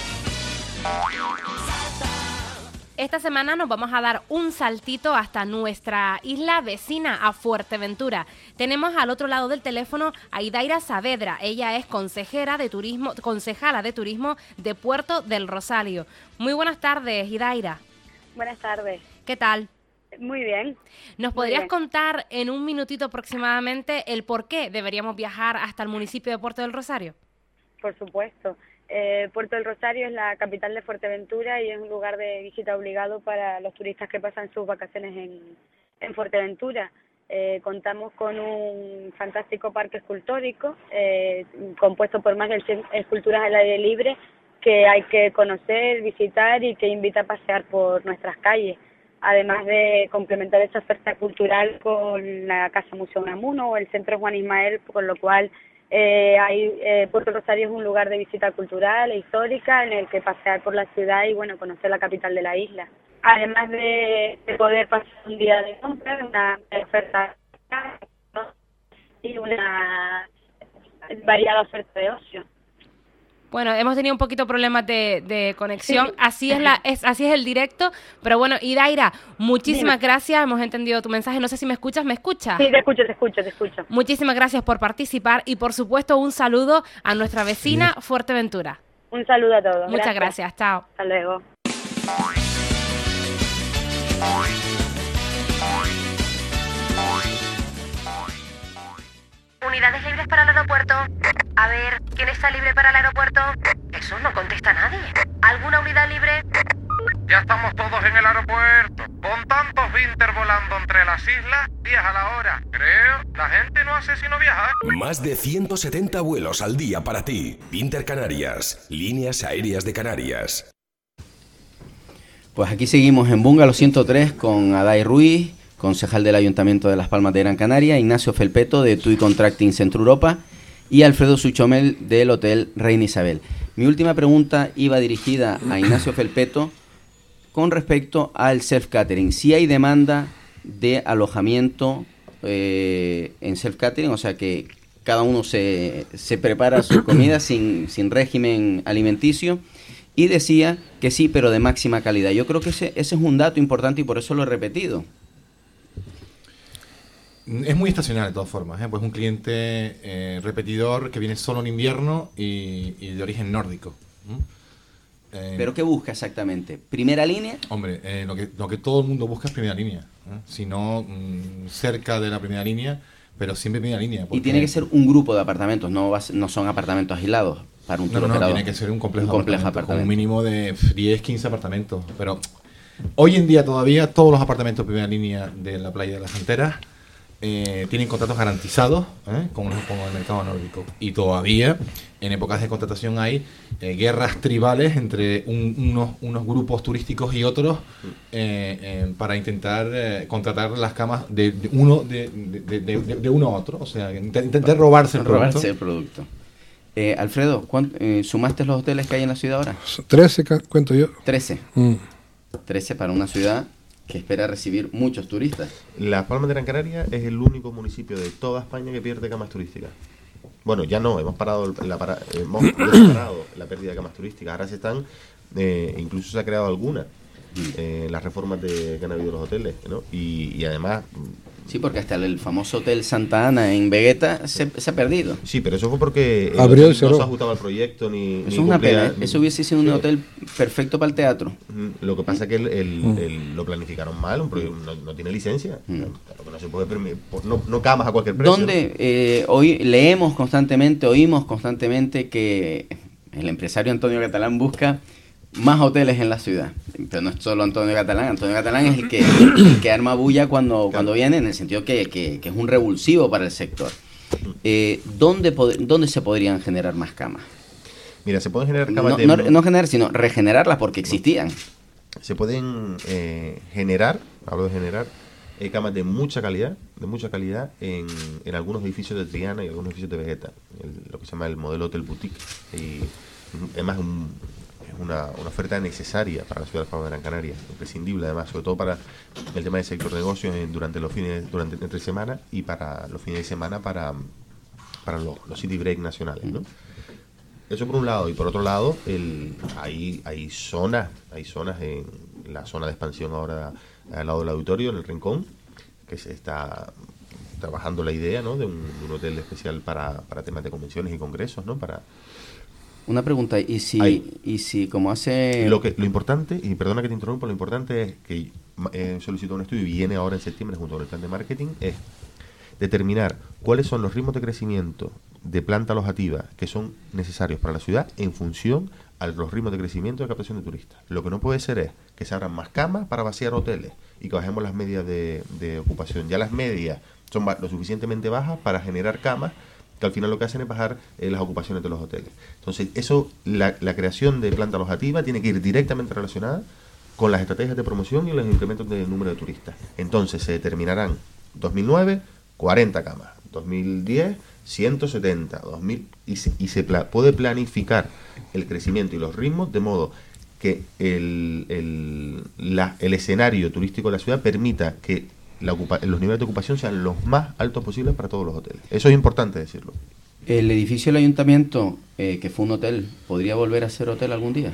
S4: Esta semana nos vamos a dar un saltito hasta nuestra isla vecina, a Fuerteventura. Tenemos al otro lado del teléfono a Idaira Saavedra. Ella es concejala de turismo de Puerto del Rosario. Muy buenas tardes, Idaira.
S8: Buenas tardes.
S4: ¿Qué tal?
S8: Muy bien.
S4: ¿Nos podrías contar en un minutito aproximadamente el por qué deberíamos viajar hasta el municipio de Puerto del Rosario?
S8: Por supuesto. Puerto del Rosario es la capital de Fuerteventura y es un lugar de visita obligado para los turistas que pasan sus vacaciones en Fuerteventura. Contamos con un fantástico parque escultórico compuesto por más de 100 esculturas al aire libre que hay que conocer, visitar y que invita a pasear por nuestras calles. Además de complementar esta oferta cultural con la Casa Museo Unamuno o el Centro Juan Ismael, con lo cual Puerto Rosario es un lugar de visita cultural e histórica en el que pasear por la ciudad y bueno, conocer la capital de la isla. Además de poder pasar un día de compra, una oferta y una variada oferta de ocio.
S4: Bueno, hemos tenido un poquito problemas de conexión, sí. Así es el directo, pero bueno, Idaira, muchísimas gracias, hemos entendido tu mensaje, no sé si me escuchas, ¿me escuchas?
S8: Sí, te escucho.
S4: Muchísimas gracias por participar y por supuesto un saludo a nuestra vecina Fuerteventura.
S8: Un saludo a todos.
S4: Muchas gracias, chao.
S8: Hasta luego.
S9: Unidades libres para el aeropuerto. A ver, ¿quién está libre para el aeropuerto? Eso no contesta nadie. ¿Alguna unidad libre?
S10: Ya estamos todos en el aeropuerto. Con tantos Vinter volando entre las islas, 10 a la hora. Creo, la gente no hace sino viajar.
S11: Más de 170 vuelos al día para ti. Vinter Canarias, líneas aéreas de Canarias.
S2: Pues aquí seguimos en Bungalow 103 con Aday Ruiz, concejal del Ayuntamiento de Las Palmas de Gran Canaria, Ignacio Felpeto de TUI Contracting Centro Europa y Alfredo Suchomel del Hotel Reina Isabel. Mi última pregunta iba dirigida a Ignacio Felpeto con respecto al self-catering. Si hay demanda de alojamiento en self-catering, o sea que cada uno se prepara su comida sin régimen alimenticio, y decía que sí, pero de máxima calidad. Yo creo que ese es un dato importante y por eso lo he repetido.
S7: Es muy estacional de todas formas, pues un cliente repetidor que viene solo en invierno y de origen nórdico.
S2: ¿Pero qué busca exactamente? ¿Primera línea?
S7: Hombre, lo que todo el mundo busca es primera línea, si no cerca de la primera línea, pero siempre primera línea.
S2: Y tiene que ser un grupo de apartamentos, no son apartamentos aislados para un tour operador.
S7: Tiene que ser un complejo de apartamentos, con un mínimo de 10, 15 apartamentos. Pero hoy en día todavía todos los apartamentos de primera línea de la playa de las Anteras tienen contratos garantizados con el mercado nórdico, y todavía en épocas de contratación hay guerras tribales entre unos grupos turísticos y otros para intentar contratar las camas de uno a otro, o sea, intentar robarse el
S2: producto. Alfredo, ¿sumaste los hoteles que hay en la ciudad ahora?
S6: 13, cuento yo.
S2: 13. 13 para una ciudad que espera recibir muchos turistas.
S5: Las Palmas de Gran Canaria es el único municipio de toda España que pierde camas turísticas. Bueno, ya no, hemos parado la pérdida de camas turísticas. Ahora se están, incluso se ha creado alguna, las reformas que han habido en los hoteles, ¿no? Y además
S2: Sí, porque hasta el famoso Hotel Santa Ana en Vegueta se ha perdido.
S5: Sí, pero eso fue porque
S6: Abrió y
S5: no
S6: cerró.
S5: se ajustaba al proyecto ni
S2: Eso es
S5: ni
S2: una
S5: cumplía-
S2: pena. Eso hubiese sido un hotel perfecto para el teatro.
S5: Lo que pasa es que lo planificaron mal, no tiene licencia. Lo que no se puede permitir, no camas a cualquier precio.
S2: Donde hoy leemos constantemente, oímos constantemente que el empresario Antonio Catalán busca más hoteles en la ciudad. Pero no es solo Antonio Catalán es el que arma bulla cuando viene, en el sentido que es un revulsivo para el sector. ¿Dónde se podrían generar más camas?
S5: Mira, se pueden generar camas
S2: No generar, sino regenerarlas porque existían.
S5: Se pueden generar, hablo de generar, camas de mucha calidad en algunos edificios de Triana y algunos edificios de Vegueta, lo que se llama el modelo Hotel Boutique. Y además es una oferta necesaria para la ciudad de Las Palmas de Gran Canaria, imprescindible además, sobre todo para el tema del sector negocios durante entre semana y para los fines de semana para los city break nacionales, ¿no? Eso por un lado, y por otro lado hay zonas en la zona de expansión ahora al lado del auditorio, en el Rincón, que se está trabajando la idea, ¿no?, de un hotel especial para temas de convenciones y congresos, ¿no?
S2: Una pregunta, ¿y si como hace...?
S5: Lo importante, y perdona que te interrumpa, lo importante es que solicitó un estudio y viene ahora en septiembre junto con el plan de marketing, es determinar cuáles son los ritmos de crecimiento de planta alojativa que son necesarios para la ciudad en función a los ritmos de crecimiento de captación de turistas. Lo que no puede ser es que se abran más camas para vaciar hoteles y que bajemos las medias de ocupación. Ya las medias son lo suficientemente bajas para generar camas, que al final lo que hacen es bajar las ocupaciones de los hoteles. Entonces, la creación de planta alojativa tiene que ir directamente relacionada con las estrategias de promoción y los incrementos del número de turistas. Entonces, se determinarán 2009, 40 camas, 2010, 170, 2000, y se puede planificar el crecimiento y los ritmos de modo que el escenario turístico de la ciudad permita que los niveles de ocupación sean los más altos posibles para todos los hoteles. Eso es importante decirlo.
S2: ¿El edificio del ayuntamiento, que fue un hotel, podría volver a ser hotel algún día?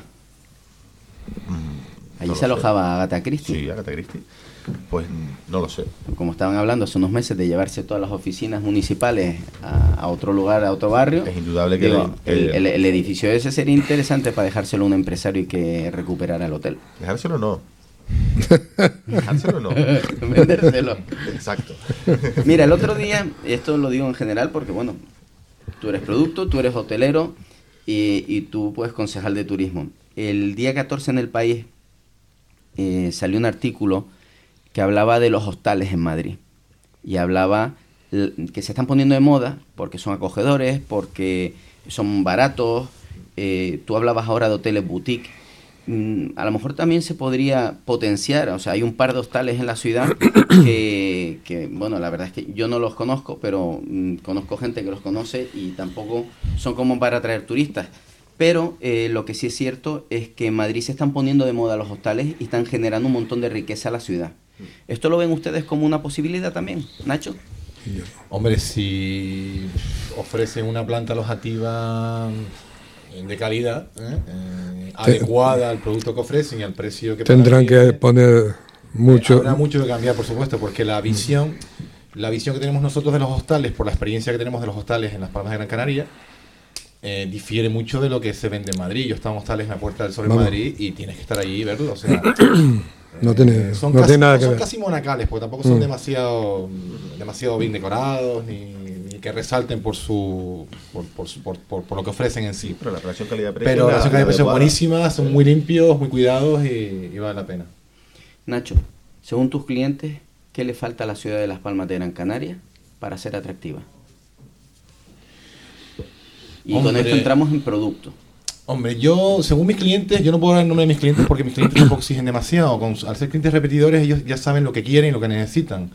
S2: Allí se alojaba Agatha Christie.
S5: Sí, Agatha Christie. Pues no lo sé.
S2: Como estaban hablando hace unos meses de llevarse todas las oficinas municipales a otro lugar, a otro barrio.
S5: Es indudable que
S2: el edificio ese sería interesante para dejárselo a un empresario y que recuperara el hotel.
S5: Dejárselo no. Dejárselo no.
S2: Vendérselo.
S5: Exacto.
S2: Mira, el otro día, esto lo digo en general porque, bueno, tú eres producto, tú eres hotelero y tú pues concejal de turismo. El día 14 en El País salió un artículo que hablaba de los hostales en Madrid y hablaba que se están poniendo de moda porque son acogedores, porque son baratos. Tú hablabas ahora de hoteles boutique. A lo mejor también se podría potenciar, o sea, hay un par de hostales en la ciudad que bueno, la verdad es que yo no los conozco, pero conozco gente que los conoce y tampoco son como para atraer turistas. Pero lo que sí es cierto es que en Madrid se están poniendo de moda los hostales y están generando un montón de riqueza a la ciudad. ¿Esto lo ven ustedes como una posibilidad también, Nacho?
S7: Hombre, si ofrecen una planta alojativa de calidad, adecuada al producto que ofrecen y al precio que
S6: tendrán que poner mucho.
S7: Habrá mucho que cambiar, por supuesto, porque la visión que tenemos nosotros de los hostales, por la experiencia que tenemos de los hostales en Las Palmas de Gran Canaria, difiere mucho de lo que se vende en Madrid. Yo estaba en hostales en la Puerta del Sol en Madrid y tienes que estar allí y verlo. O sea,
S6: no tiene nada que ver.
S7: Son casi monacales, porque tampoco son demasiado bien decorados ni que resalten por lo que ofrecen en sí.
S5: Pero la relación calidad-precio,
S7: es buenísima, son muy limpios, muy cuidados y vale la pena.
S2: Nacho, según tus clientes, ¿qué le falta a la ciudad de Las Palmas de Gran Canaria para ser atractiva? Y con esto entramos en producto.
S7: Hombre, yo, según mis clientes, yo no puedo dar el nombre de mis clientes porque mis clientes tampoco exigen demasiado. Al ser clientes repetidores, ellos ya saben lo que quieren y lo que necesitan.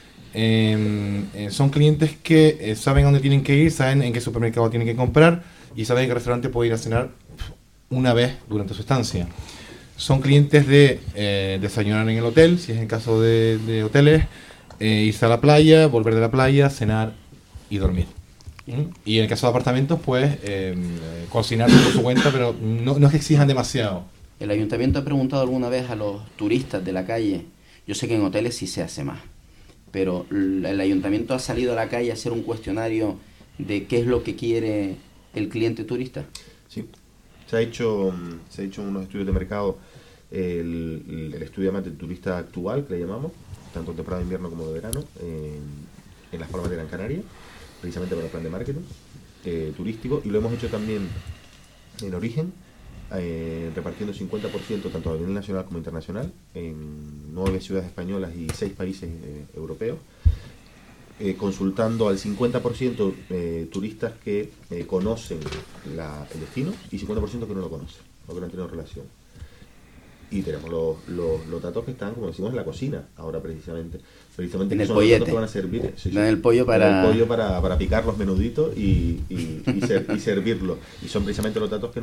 S7: Son clientes que saben a dónde tienen que ir, saben en qué supermercado tienen que comprar y saben en qué restaurante puede ir a cenar una vez durante su estancia. Son clientes de desayunar en el hotel, si es el caso de hoteles, irse a la playa, volver de la playa, cenar y dormir. Y en el caso de apartamentos, pues cocinar por su cuenta, pero no es que exijan demasiado.
S2: ¿El ayuntamiento ha preguntado alguna vez a los turistas de la calle? Yo sé que en hoteles sí se hace más. pero el ayuntamiento ha salido a la calle a hacer un cuestionario de qué es lo que quiere el cliente turista.
S5: Sí, se ha hecho unos estudios de mercado, el estudio además del turista actual, que le llamamos, tanto en temporada de invierno como de verano, en las Palmas de Gran Canaria, precisamente para el plan de marketing turístico, y lo hemos hecho también en origen, repartiendo 50% tanto a nivel nacional como internacional, en 9 ciudades españolas y 6 países europeos, consultando al 50% turistas que conocen el destino y 50% que no lo conocen, o que no han tenido relación. Y tenemos los datos que están, como decimos, en la cocina, ahora precisamente
S2: en el
S5: son
S2: pollete.
S5: los datos que van a servir. Sí,
S2: en el pollo
S5: para picar los menuditos y servirlos. Y son precisamente los datos que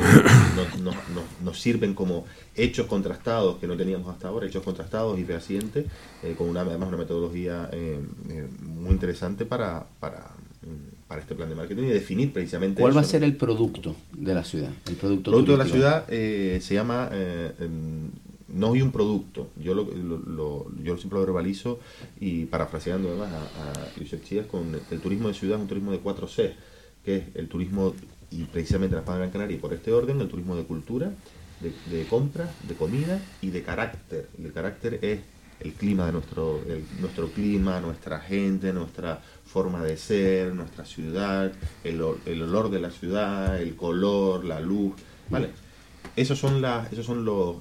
S5: nos sirven como hechos contrastados que no teníamos hasta ahora, hechos contrastados y fehacientes, con además una metodología muy interesante para este plan de marketing y definir precisamente
S2: ¿Cuál va a ser el producto de la ciudad? El producto
S5: de la ciudad se llama no hay un producto. Yo siempre lo verbalizo y parafraseando además a Josep Chías, con el turismo de ciudad es un turismo de 4 C, que es el turismo, y precisamente en la Palma de Gran Canaria, y por este orden, el turismo de cultura, de compra, de comida y de carácter. Y el carácter es el clima de nuestro clima, nuestra gente, nuestra forma de ser, nuestra ciudad, el olor de la ciudad, el color, la luz, ¿vale? Esos son los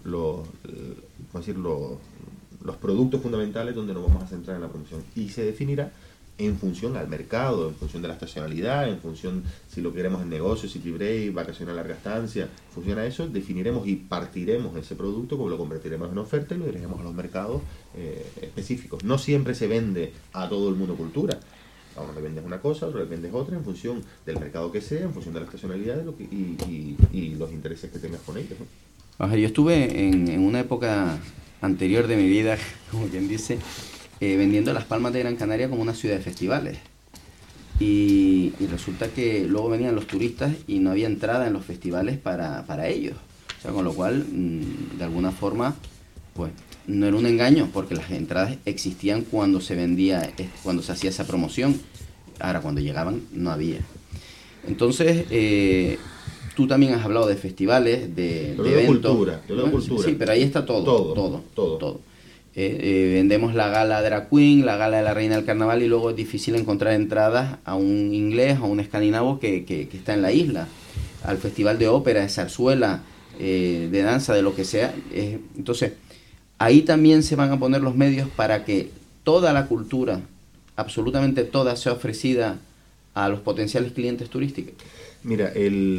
S5: productos fundamentales donde nos vamos a centrar en la promoción, y se definirá en función al mercado, en función de la estacionalidad, en función si lo queremos en negocio, city break, vacaciones a larga estancia, en función a eso definiremos y partiremos ese producto, como lo convertiremos en oferta y lo dirigiremos a los mercados específicos. No siempre se vende a todo el mundo cultura. A uno le vendes una cosa, a otro le vendes otra, en función del mercado que sea, en función de la estacionalidad y los intereses que tengas con ellos, ¿no?
S2: Yo estuve en una época anterior de mi vida, como quien dice, vendiendo Las Palmas de Gran Canaria como una ciudad de festivales. Y resulta que luego venían los turistas y no había entrada en los festivales para ellos. O sea, con lo cual, de alguna forma, pues no era un engaño, porque las entradas existían cuando se vendía, cuando se hacía esa promoción. Ahora, cuando llegaban, no había. Entonces, tú también has hablado de festivales, de eventos. Cultura. Sí, pero ahí está todo. Vendemos la gala Drag Queen, la gala de la Reina del Carnaval, y luego es difícil encontrar entradas a un inglés, a un escandinavo que está en la isla, al festival de ópera, de zarzuela, de danza, de lo que sea. Entonces, ahí también se van a poner los medios para que toda la cultura, absolutamente toda, sea ofrecida a los potenciales clientes turísticos.
S5: Mira,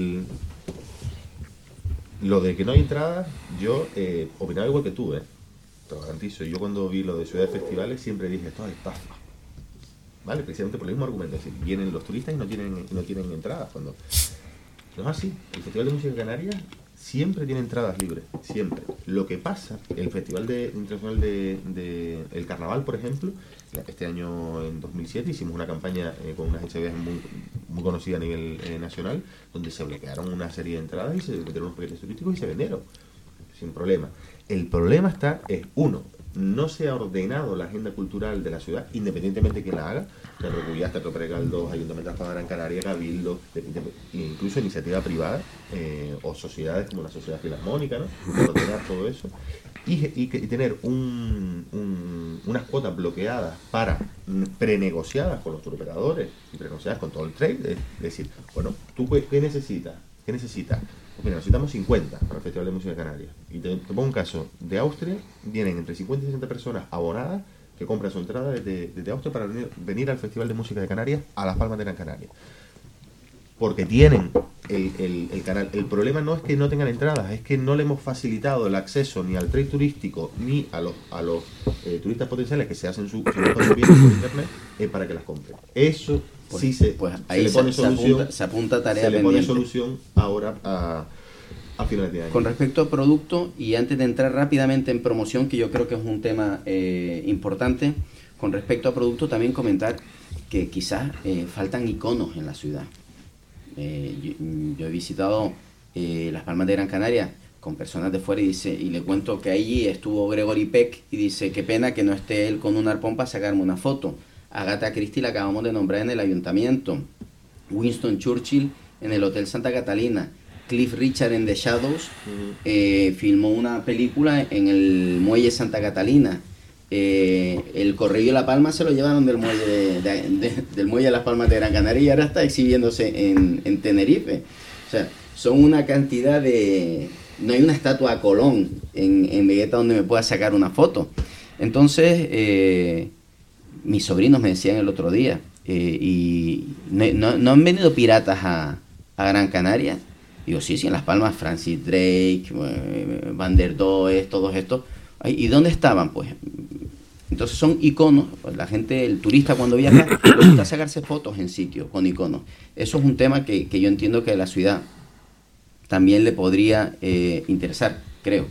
S5: lo de que no hay entradas, yo opinaba igual que tú, te lo garantizo. Yo cuando vi lo de ciudad de festivales siempre dije, esto es estafa, ¿vale? Precisamente por el mismo argumento, es decir, vienen los turistas y no tienen entradas, cuando no es así. El Festival de Música de Canarias siempre tiene entradas libres, siempre. Lo que pasa, el Festival Internacional de el Carnaval, por ejemplo, este año en 2007 hicimos una campaña con una agencia de viajes muy conocida a nivel nacional, donde se bloquearon una serie de entradas y se metieron unos paquetes turísticos y se vendieron sin problema. El problema uno, no se ha ordenado la agenda cultural de la ciudad, independientemente de quién la haga. Teatro Cuyás, Teatro Peregaldos, Ayuntamiento de Gran Canaria, Cabildo, incluso iniciativa privada o sociedades como la Sociedad Filarmónica, ¿no? Ordenar todo eso y tener unas cuotas bloqueadas prenegociadas con los turoperadores y prenegociadas con todo el trade. Es decir, bueno, ¿tú qué necesitas? Mira, necesitamos 50 para el Festival de Música de Canarias. Y te pongo un caso. De Austria vienen entre 50 y 60 personas abonadas que compran su entrada desde Austria para venir al Festival de Música de Canarias a Las Palmas de Gran Canaria. Porque tienen el canal. El problema no es que no tengan entradas, es que no le hemos facilitado el acceso ni al trade turístico ni a los turistas potenciales que se hacen su bien por internet para que las compren. Eso pues, sí se le pone solución.
S2: Se apunta tarea
S5: se le
S2: pendiente.
S5: Pone solución ahora a finales de año.
S2: Con respecto a producto, y antes de entrar rápidamente en promoción, que yo creo que es un tema importante, con respecto a producto también comentar que quizás faltan iconos en la ciudad. Yo he visitado Las Palmas de Gran Canaria con personas de fuera, y le cuento que allí estuvo Gregory Peck y dice, qué pena que no esté él con un arpón para sacarme una foto. Agatha Christie la acabamos de nombrar en el ayuntamiento, Winston Churchill en el Hotel Santa Catalina, Cliff Richard en The Shadows filmó una película en el muelle Santa Catalina. El Correo de La Palma se lo llevaron del muelle del muelle de Las Palmas de Gran Canaria y ahora está exhibiéndose en Tenerife. O sea, son una cantidad de... No hay una estatua a Colón en Vegeta donde me pueda sacar una foto. Entonces, mis sobrinos me decían el otro día, y no han venido piratas a Gran Canaria. Digo, sí, en Las Palmas, Francis Drake, Van der Does, todos estos. ¿Y dónde estaban? Pues entonces son iconos. La gente, el turista cuando viaja, le gusta sacarse fotos en sitios con iconos. Eso es un tema que yo entiendo que a la ciudad también le podría interesar, creo.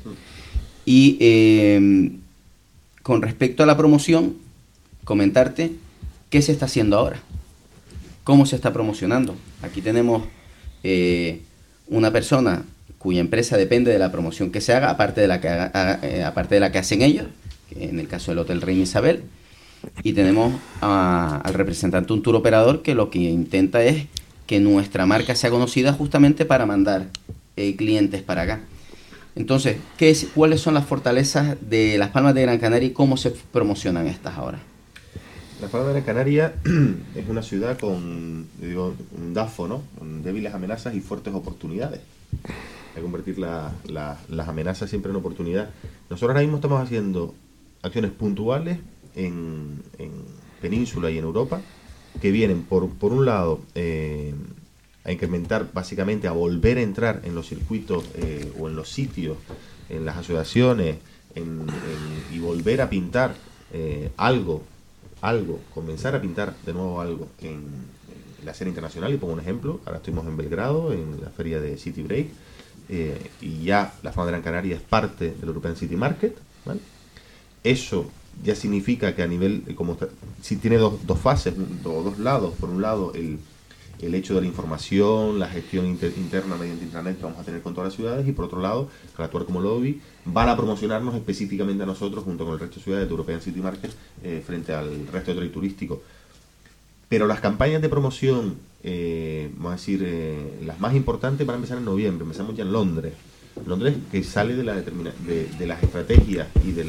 S2: Y con respecto a la promoción, comentarte qué se está haciendo ahora, cómo se está promocionando. Aquí tenemos una persona cuya empresa depende de la promoción que se haga, aparte de la que hacen ellos, que en el caso del Hotel Reina Isabel, y tenemos al representante de un tour operador que lo que intenta es que nuestra marca sea conocida justamente para mandar clientes para acá. Entonces, ¿cuáles son las fortalezas de Las Palmas de Gran Canaria y cómo se promocionan estas ahora?
S5: Las Palmas de Gran Canaria es una ciudad con un DAFO, ¿no? Con débiles amenazas y fuertes oportunidades. Hay que convertir las amenazas siempre en oportunidad. Nosotros ahora mismo estamos haciendo acciones puntuales en Península y en Europa, que vienen por un lado a incrementar, básicamente a volver a entrar en los circuitos o en los sitios, en las asociaciones, y volver a pintar algo, comenzar a pintar de nuevo algo en la escena internacional. Y pongo un ejemplo, ahora estuvimos en Belgrado, en la feria de City Break, y ya la Palmas de Gran Canaria es parte del European City Market, ¿vale? Eso ya significa que a nivel, si tiene dos fases, dos lados. Por un lado, el hecho de la información, la gestión interna mediante intranet que vamos a tener con todas las ciudades, y por otro lado, al actuar como lobby, van a promocionarnos específicamente a nosotros junto con el resto de ciudades de European City Market frente al resto de trade turístico. Pero las campañas de promoción, vamos a decir, las más importantes van a empezar en noviembre. Empezamos ya en Londres, que sale de las estrategias y de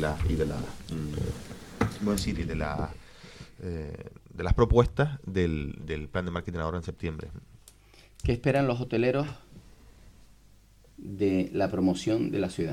S5: las propuestas del plan de marketing ahora en septiembre.
S2: ¿Qué esperan los hoteleros de la promoción de la ciudad?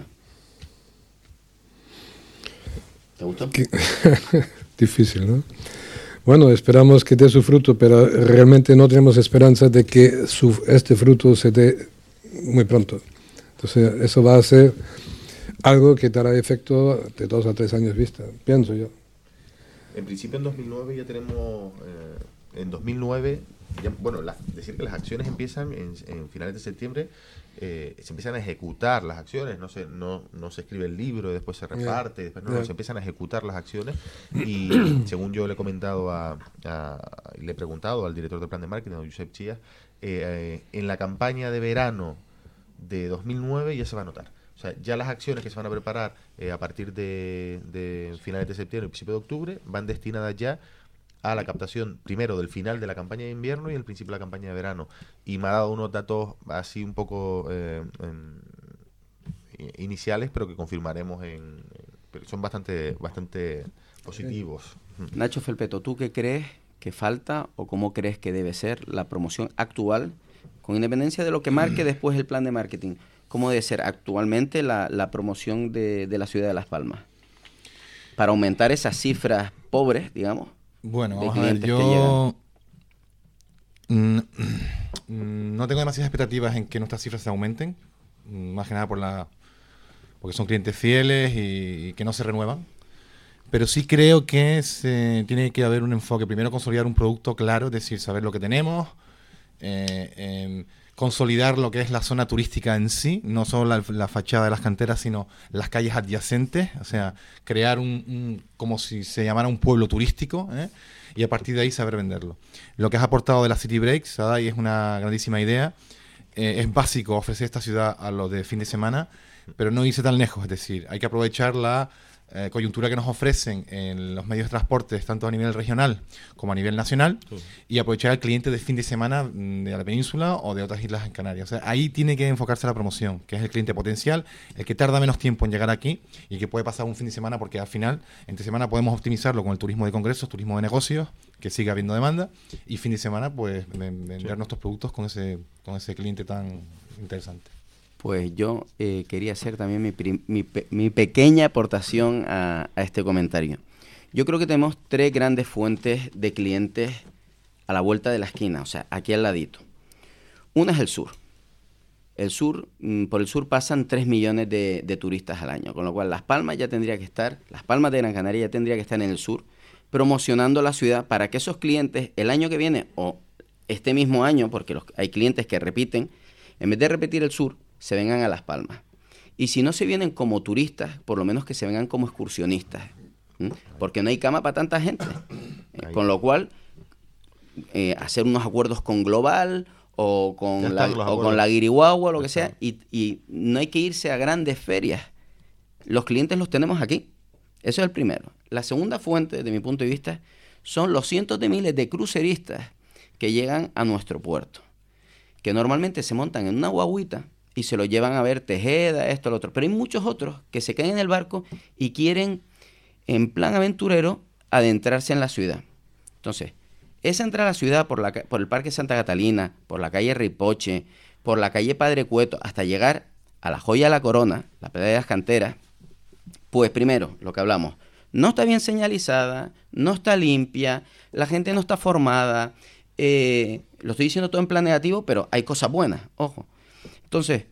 S2: ¿Te gustó?
S6: Difícil, ¿no? Bueno, esperamos que dé su fruto, pero realmente no tenemos esperanza de que este fruto se dé muy pronto. Entonces, eso va a ser algo que dará efecto de 2 a 3 años vista, pienso yo.
S5: En principio, en 2009 ya tenemos... en 2009, decir que las acciones empiezan en finales de septiembre, se empiezan a ejecutar las acciones, no se escribe el libro y después se reparte, después se empiezan a ejecutar las acciones, y según yo le he comentado le he preguntado al director del plan de marketing, a Josep Chías, en la campaña de verano de 2009 ya se va a notar. O sea, ya las acciones que se van a preparar a partir de finales de septiembre y principio de octubre van destinadas ya a la captación, primero, del final de la campaña de invierno y el principio de la campaña de verano. Y me ha dado unos datos así un poco iniciales, pero que confirmaremos pero son bastante positivos.
S2: Nacho Felpeto, ¿tú qué crees que falta o cómo crees que debe ser la promoción actual, con independencia de lo que marque después el plan de marketing? ¿Cómo debe ser actualmente la promoción de la ciudad de Las Palmas? Para aumentar esas cifras pobres, digamos.
S7: Bueno, vamos a ver, yo no tengo demasiadas expectativas en que nuestras cifras se aumenten, más que nada porque son clientes fieles y que no se renuevan. Pero sí creo que tiene que haber un enfoque. Primero, consolidar un producto claro, es decir, saber lo que tenemos, consolidar lo que es la zona turística en sí, no solo la fachada de las canteras, sino las calles adyacentes, o sea, crear como si se llamara un pueblo turístico, y a partir de ahí saber venderlo. Lo que has aportado de la City Break, Sadai, es una grandísima idea. Es básico ofrecer esta ciudad a los de fin de semana. pero no irse tan lejos. Es decir, hay que aprovechar la coyuntura que nos ofrecen en los medios de transporte, tanto a nivel regional como a nivel nacional, y aprovechar al cliente de fin de semana de la península o de otras islas en Canarias. O sea, ahí tiene que enfocarse la promoción, que es el cliente potencial, el que tarda menos tiempo en llegar aquí y que puede pasar un fin de semana, porque al final, entre semana podemos optimizarlo con el turismo de congresos, turismo de negocios, que sigue habiendo demanda, y fin de semana pues vender nuestros productos con ese cliente tan interesante.
S2: Pues yo quería hacer también mi pequeña aportación a este comentario. Yo creo que tenemos 3 grandes fuentes de clientes a la vuelta de la esquina, o sea, aquí al ladito. Una es el sur. Por el sur pasan 3 millones de turistas al año, con lo cual Las Palmas de Gran Canaria ya tendría que estar en el sur, promocionando la ciudad para que esos clientes el año que viene o este mismo año, porque hay clientes que repiten, en vez de repetir el sur, se vengan a Las Palmas. Y si no se vienen como turistas, por lo menos que se vengan como excursionistas, porque no hay cama para tanta gente. Con lo cual, hacer unos acuerdos con Global o con la Guiriguagua o lo que sea, y no hay que irse a grandes ferias. Los clientes los tenemos aquí. Eso es el primero. La segunda fuente, desde mi punto de vista, son los cientos de miles de cruceristas que llegan a nuestro puerto, que normalmente se montan en una guaguita y se lo llevan a ver Tejeda, esto, lo otro. Pero hay muchos otros que se caen en el barco y quieren, en plan aventurero, adentrarse en la ciudad. Entonces, esa entrada a la ciudad por el Parque Santa Catalina, por la calle Ripoche, por la calle Padre Cueto, hasta llegar a la Joya de la Corona, la Playa de las Canteras, pues primero, lo que hablamos, no está bien señalizada, no está limpia, la gente no está formada. Lo estoy diciendo todo en plan negativo, pero hay cosas buenas, ojo. Entonces,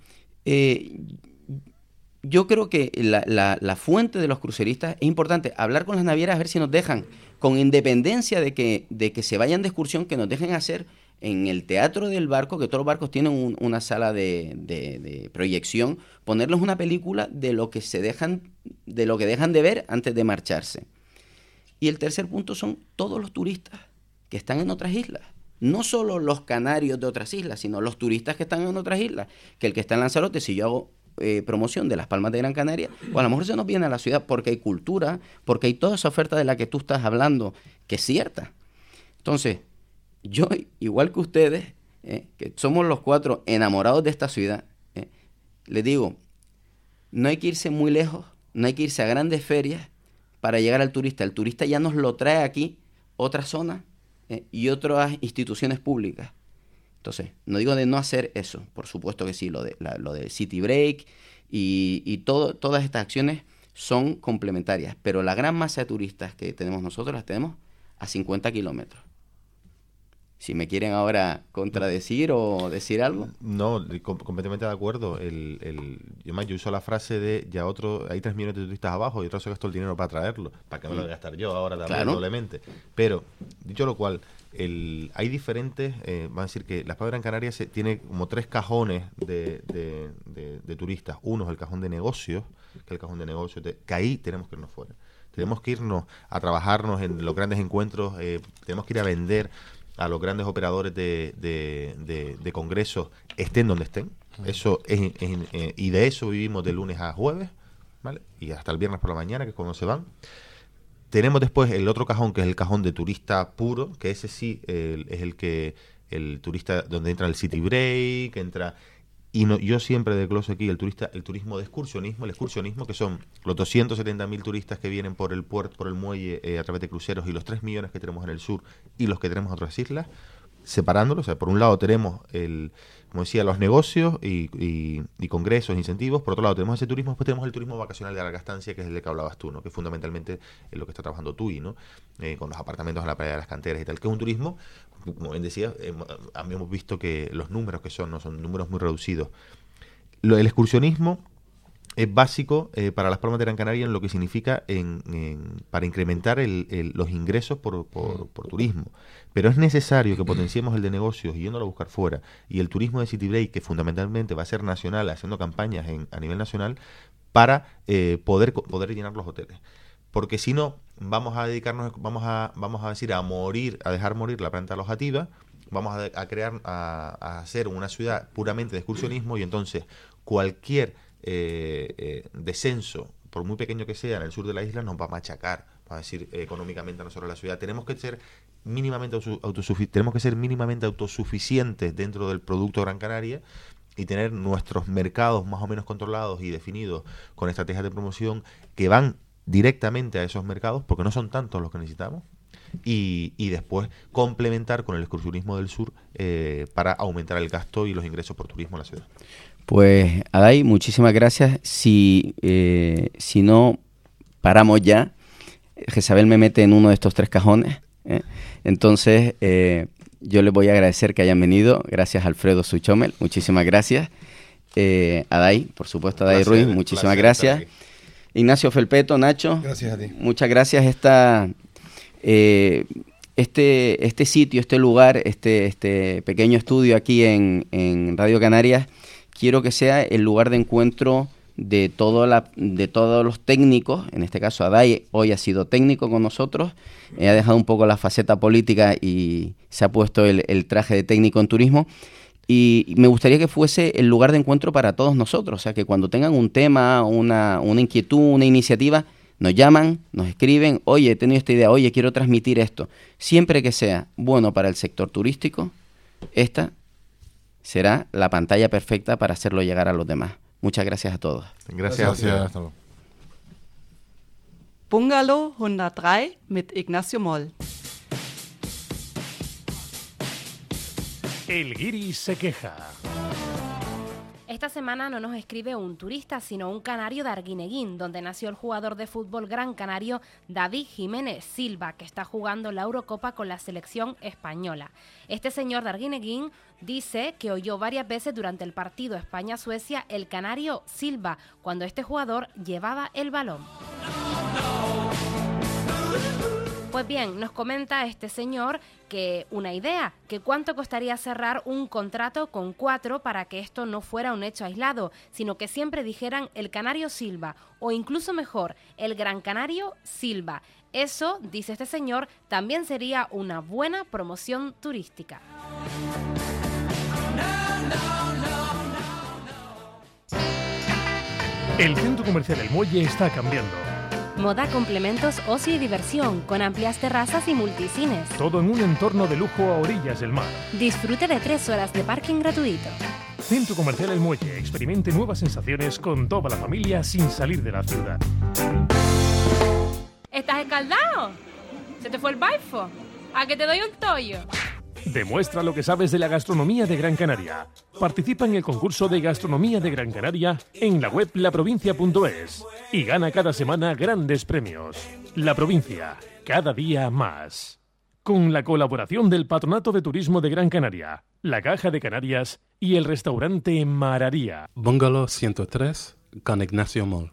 S2: yo creo que la fuente de los cruceristas es importante. Hablar con las navieras a ver si nos dejan, con independencia de que se vayan de excursión, que nos dejen hacer en el teatro del barco, que todos los barcos tienen una sala de proyección, ponerles una película de lo que dejan de ver antes de marcharse. Y el tercer punto son todos los turistas que están en otras islas. No solo los canarios de otras islas, sino los turistas que están en otras islas. Que el que está en Lanzarote, si yo hago promoción de Las Palmas de Gran Canaria, o a lo mejor se nos viene a la ciudad porque hay cultura, porque hay toda esa oferta de la que tú estás hablando, que es cierta. Entonces, yo, igual que ustedes, que somos los 4 enamorados de esta ciudad, les digo, no hay que irse muy lejos, no hay que irse a grandes ferias para llegar al turista. El turista ya nos lo trae aquí, otra zona, y otras instituciones públicas. Entonces, no digo de no hacer eso, por supuesto que sí, lo de City Break y todas estas acciones son complementarias, pero la gran masa de turistas que tenemos nosotros las tenemos a 50 kilómetros. Si me quieren ahora contradecir o decir algo.
S5: No, completamente de acuerdo. Yo uso la frase de hay 3 millones de turistas abajo y otro se gastó el dinero para traerlo. ¿Para qué me lo voy a gastar yo ahora también doblemente? Pero, dicho lo cual, hay diferentes, van a decir que Las Palmas de Gran Canaria tiene como 3 cajones de turistas. Uno es el cajón de negocios, que ahí tenemos que irnos fuera. Tenemos que irnos a trabajarnos en los grandes encuentros, tenemos que ir a vender a los grandes operadores de congresos, estén donde estén. Eso y de eso vivimos de lunes a jueves, ¿vale? Y hasta el viernes por la mañana, que es cuando se van. Tenemos después el otro cajón, que es el cajón de turista puro, que ese sí es el turista donde entra el City Break, entra. Y yo siempre desgloso aquí el turismo de excursionismo, el excursionismo, que son los 270.000 turistas que vienen por el puerto, por el muelle, a través de cruceros, y los 3 millones que tenemos en el sur y los que tenemos en otras islas, separándolos. O sea, por un lado tenemos como decía, los negocios y congresos, incentivos. Por otro lado tenemos ese turismo, después tenemos el turismo vacacional de larga estancia, que es el de que hablabas tú, ¿no? Que fundamentalmente es lo que está trabajando TUI, ¿no? Con los apartamentos en la playa de las canteras y tal, que es un turismo, como bien decía, hemos visto que los números que son, no son números muy reducidos. El excursionismo es básico para Las Palmas de Gran Canaria en lo que significa para incrementar los ingresos por turismo. Pero es necesario que potenciemos el de negocios, yéndolo a buscar fuera, y el turismo de City Break, que fundamentalmente va a ser nacional, haciendo campañas a nivel nacional, para poder llenar los hoteles. Porque si no, vamos a dedicarnos, vamos a decir, a dejar morir la planta alojativa, vamos a hacer una ciudad puramente de excursionismo, y entonces cualquier descenso, por muy pequeño que sea, en el sur de la isla, nos va a machacar, va a decir, económicamente a nosotros la ciudad. Tenemos que ser mínimamente autosuficientes dentro del producto Gran Canaria y tener nuestros mercados más o menos controlados y definidos con estrategias de promoción que van directamente a esos mercados, porque no son tantos los que necesitamos, y después complementar con el excursionismo del sur para aumentar el gasto y los ingresos por turismo en la ciudad.
S2: Pues, Aday, muchísimas gracias. Si no paramos ya, Jezabel me mete en uno de estos 3 cajones, entonces yo les voy a agradecer que hayan venido. Gracias, Alfredo Suchomel, muchísimas gracias. Aday, por supuesto, Aday Ruiz, muchísimas gracias. Ignacio Felpeto, Nacho,
S7: gracias a ti.
S2: Muchas gracias. Este sitio, este lugar, este pequeño estudio aquí en Radio Canarias, quiero que sea el lugar de encuentro de todos los técnicos. En este caso, Aday hoy ha sido técnico con nosotros, ha dejado un poco la faceta política y se ha puesto el traje de técnico en turismo. Y me gustaría que fuese el lugar de encuentro para todos nosotros, o sea, que cuando tengan un tema, una inquietud, una iniciativa, nos llaman, nos escriben, oye, he tenido esta idea, oye, quiero transmitir esto. Siempre que sea bueno para el sector turístico, esta será la pantalla perfecta para hacerlo llegar a los demás. Muchas gracias a todos.
S5: Gracias.
S7: Hasta luego.
S3: Bungalow 103 mit Ignacio Moll.
S1: El guiri se queja.
S4: Esta semana no nos escribe un turista, sino un canario de Arguineguín, donde nació el jugador de fútbol gran canario David Jiménez Silva, que está jugando la Eurocopa con la selección española. Este señor de Arguineguín dice que oyó varias veces durante el partido España-Suecia el canario Silva, cuando este jugador llevaba el balón. Pues bien, nos comenta este señor que una idea, que cuánto costaría cerrar un contrato con 4 para que esto no fuera un hecho aislado, sino que siempre dijeran el canario Silva, o incluso mejor, el gran canario Silva. Eso, dice este señor, también sería una buena promoción turística.
S1: El centro comercial El Muelle está cambiando.
S4: Moda, complementos, ocio y diversión, con amplias terrazas y multicines.
S1: Todo en un entorno de lujo a orillas del mar.
S4: Disfrute de 3 horas de parking gratuito.
S1: Centro Comercial El Muelle. Experimente nuevas sensaciones con toda la familia sin salir de la ciudad.
S4: ¿Estás escaldado? ¿Se te fue el baifo? ¿A que te doy un tollo?
S1: Demuestra lo que sabes de la gastronomía de Gran Canaria. Participa en el concurso de gastronomía de Gran Canaria en la web laprovincia.es y gana cada semana grandes premios. La Provincia, cada día más. Con la colaboración del Patronato de Turismo de Gran Canaria, la Caja de Canarias y el restaurante Mararía.
S12: Bungalow 103 con Ignacio Moll.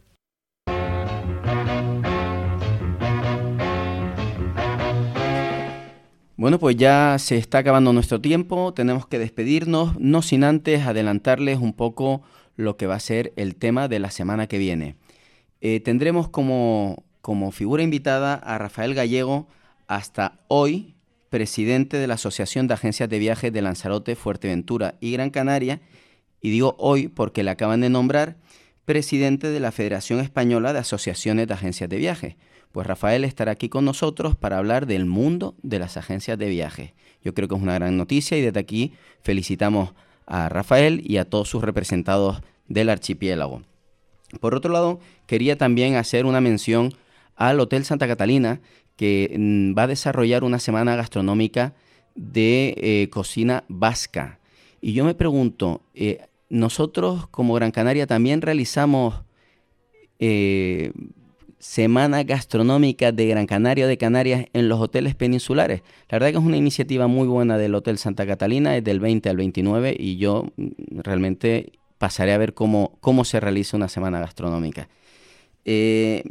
S2: Bueno, pues ya se está acabando nuestro tiempo, tenemos que despedirnos, no sin antes adelantarles un poco lo que va a ser el tema de la semana que viene. Tendremos como figura invitada a Rafael Gallego, hasta hoy presidente de la Asociación de Agencias de Viajes de Lanzarote, Fuerteventura y Gran Canaria, y digo hoy porque le acaban de nombrar presidente de la Federación Española de Asociaciones de Agencias de Viajes. Pues Rafael estará aquí con nosotros para hablar del mundo de las agencias de viajes. Yo creo que es una gran noticia y desde aquí felicitamos a Rafael y a todos sus representados del archipiélago. Por otro lado, quería también hacer una mención al Hotel Santa Catalina, que va a desarrollar una semana gastronómica de cocina vasca. Y yo me pregunto, nosotros como Gran Canaria también realizamos semana gastronómica de Gran Canaria o de Canarias en los hoteles peninsulares. La verdad que es una iniciativa muy buena del Hotel Santa Catalina, es del 20 al 29 y yo realmente pasaré a ver cómo se realiza una semana gastronómica.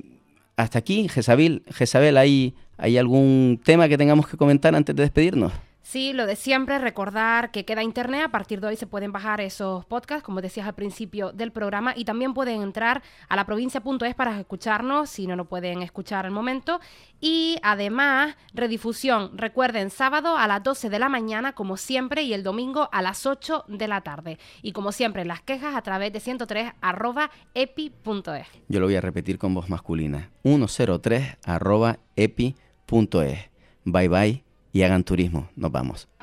S2: Hasta aquí, Jezabel, ¿hay algún tema que tengamos que comentar antes de despedirnos?
S4: Sí, lo de siempre, recordar que queda internet. A partir de hoy se pueden bajar esos podcasts, como decías al principio del programa, y también pueden entrar a laprovincia.es para escucharnos, si no lo pueden escuchar al momento. Y además, redifusión, recuerden, sábado a las 12 de la mañana, como siempre, y el domingo a las 8 de la tarde. Y como siempre, las quejas a través de 103@epi.es.
S2: Yo lo voy a repetir con voz masculina. 103@epi.es. Bye bye y hagan turismo. Nos vamos.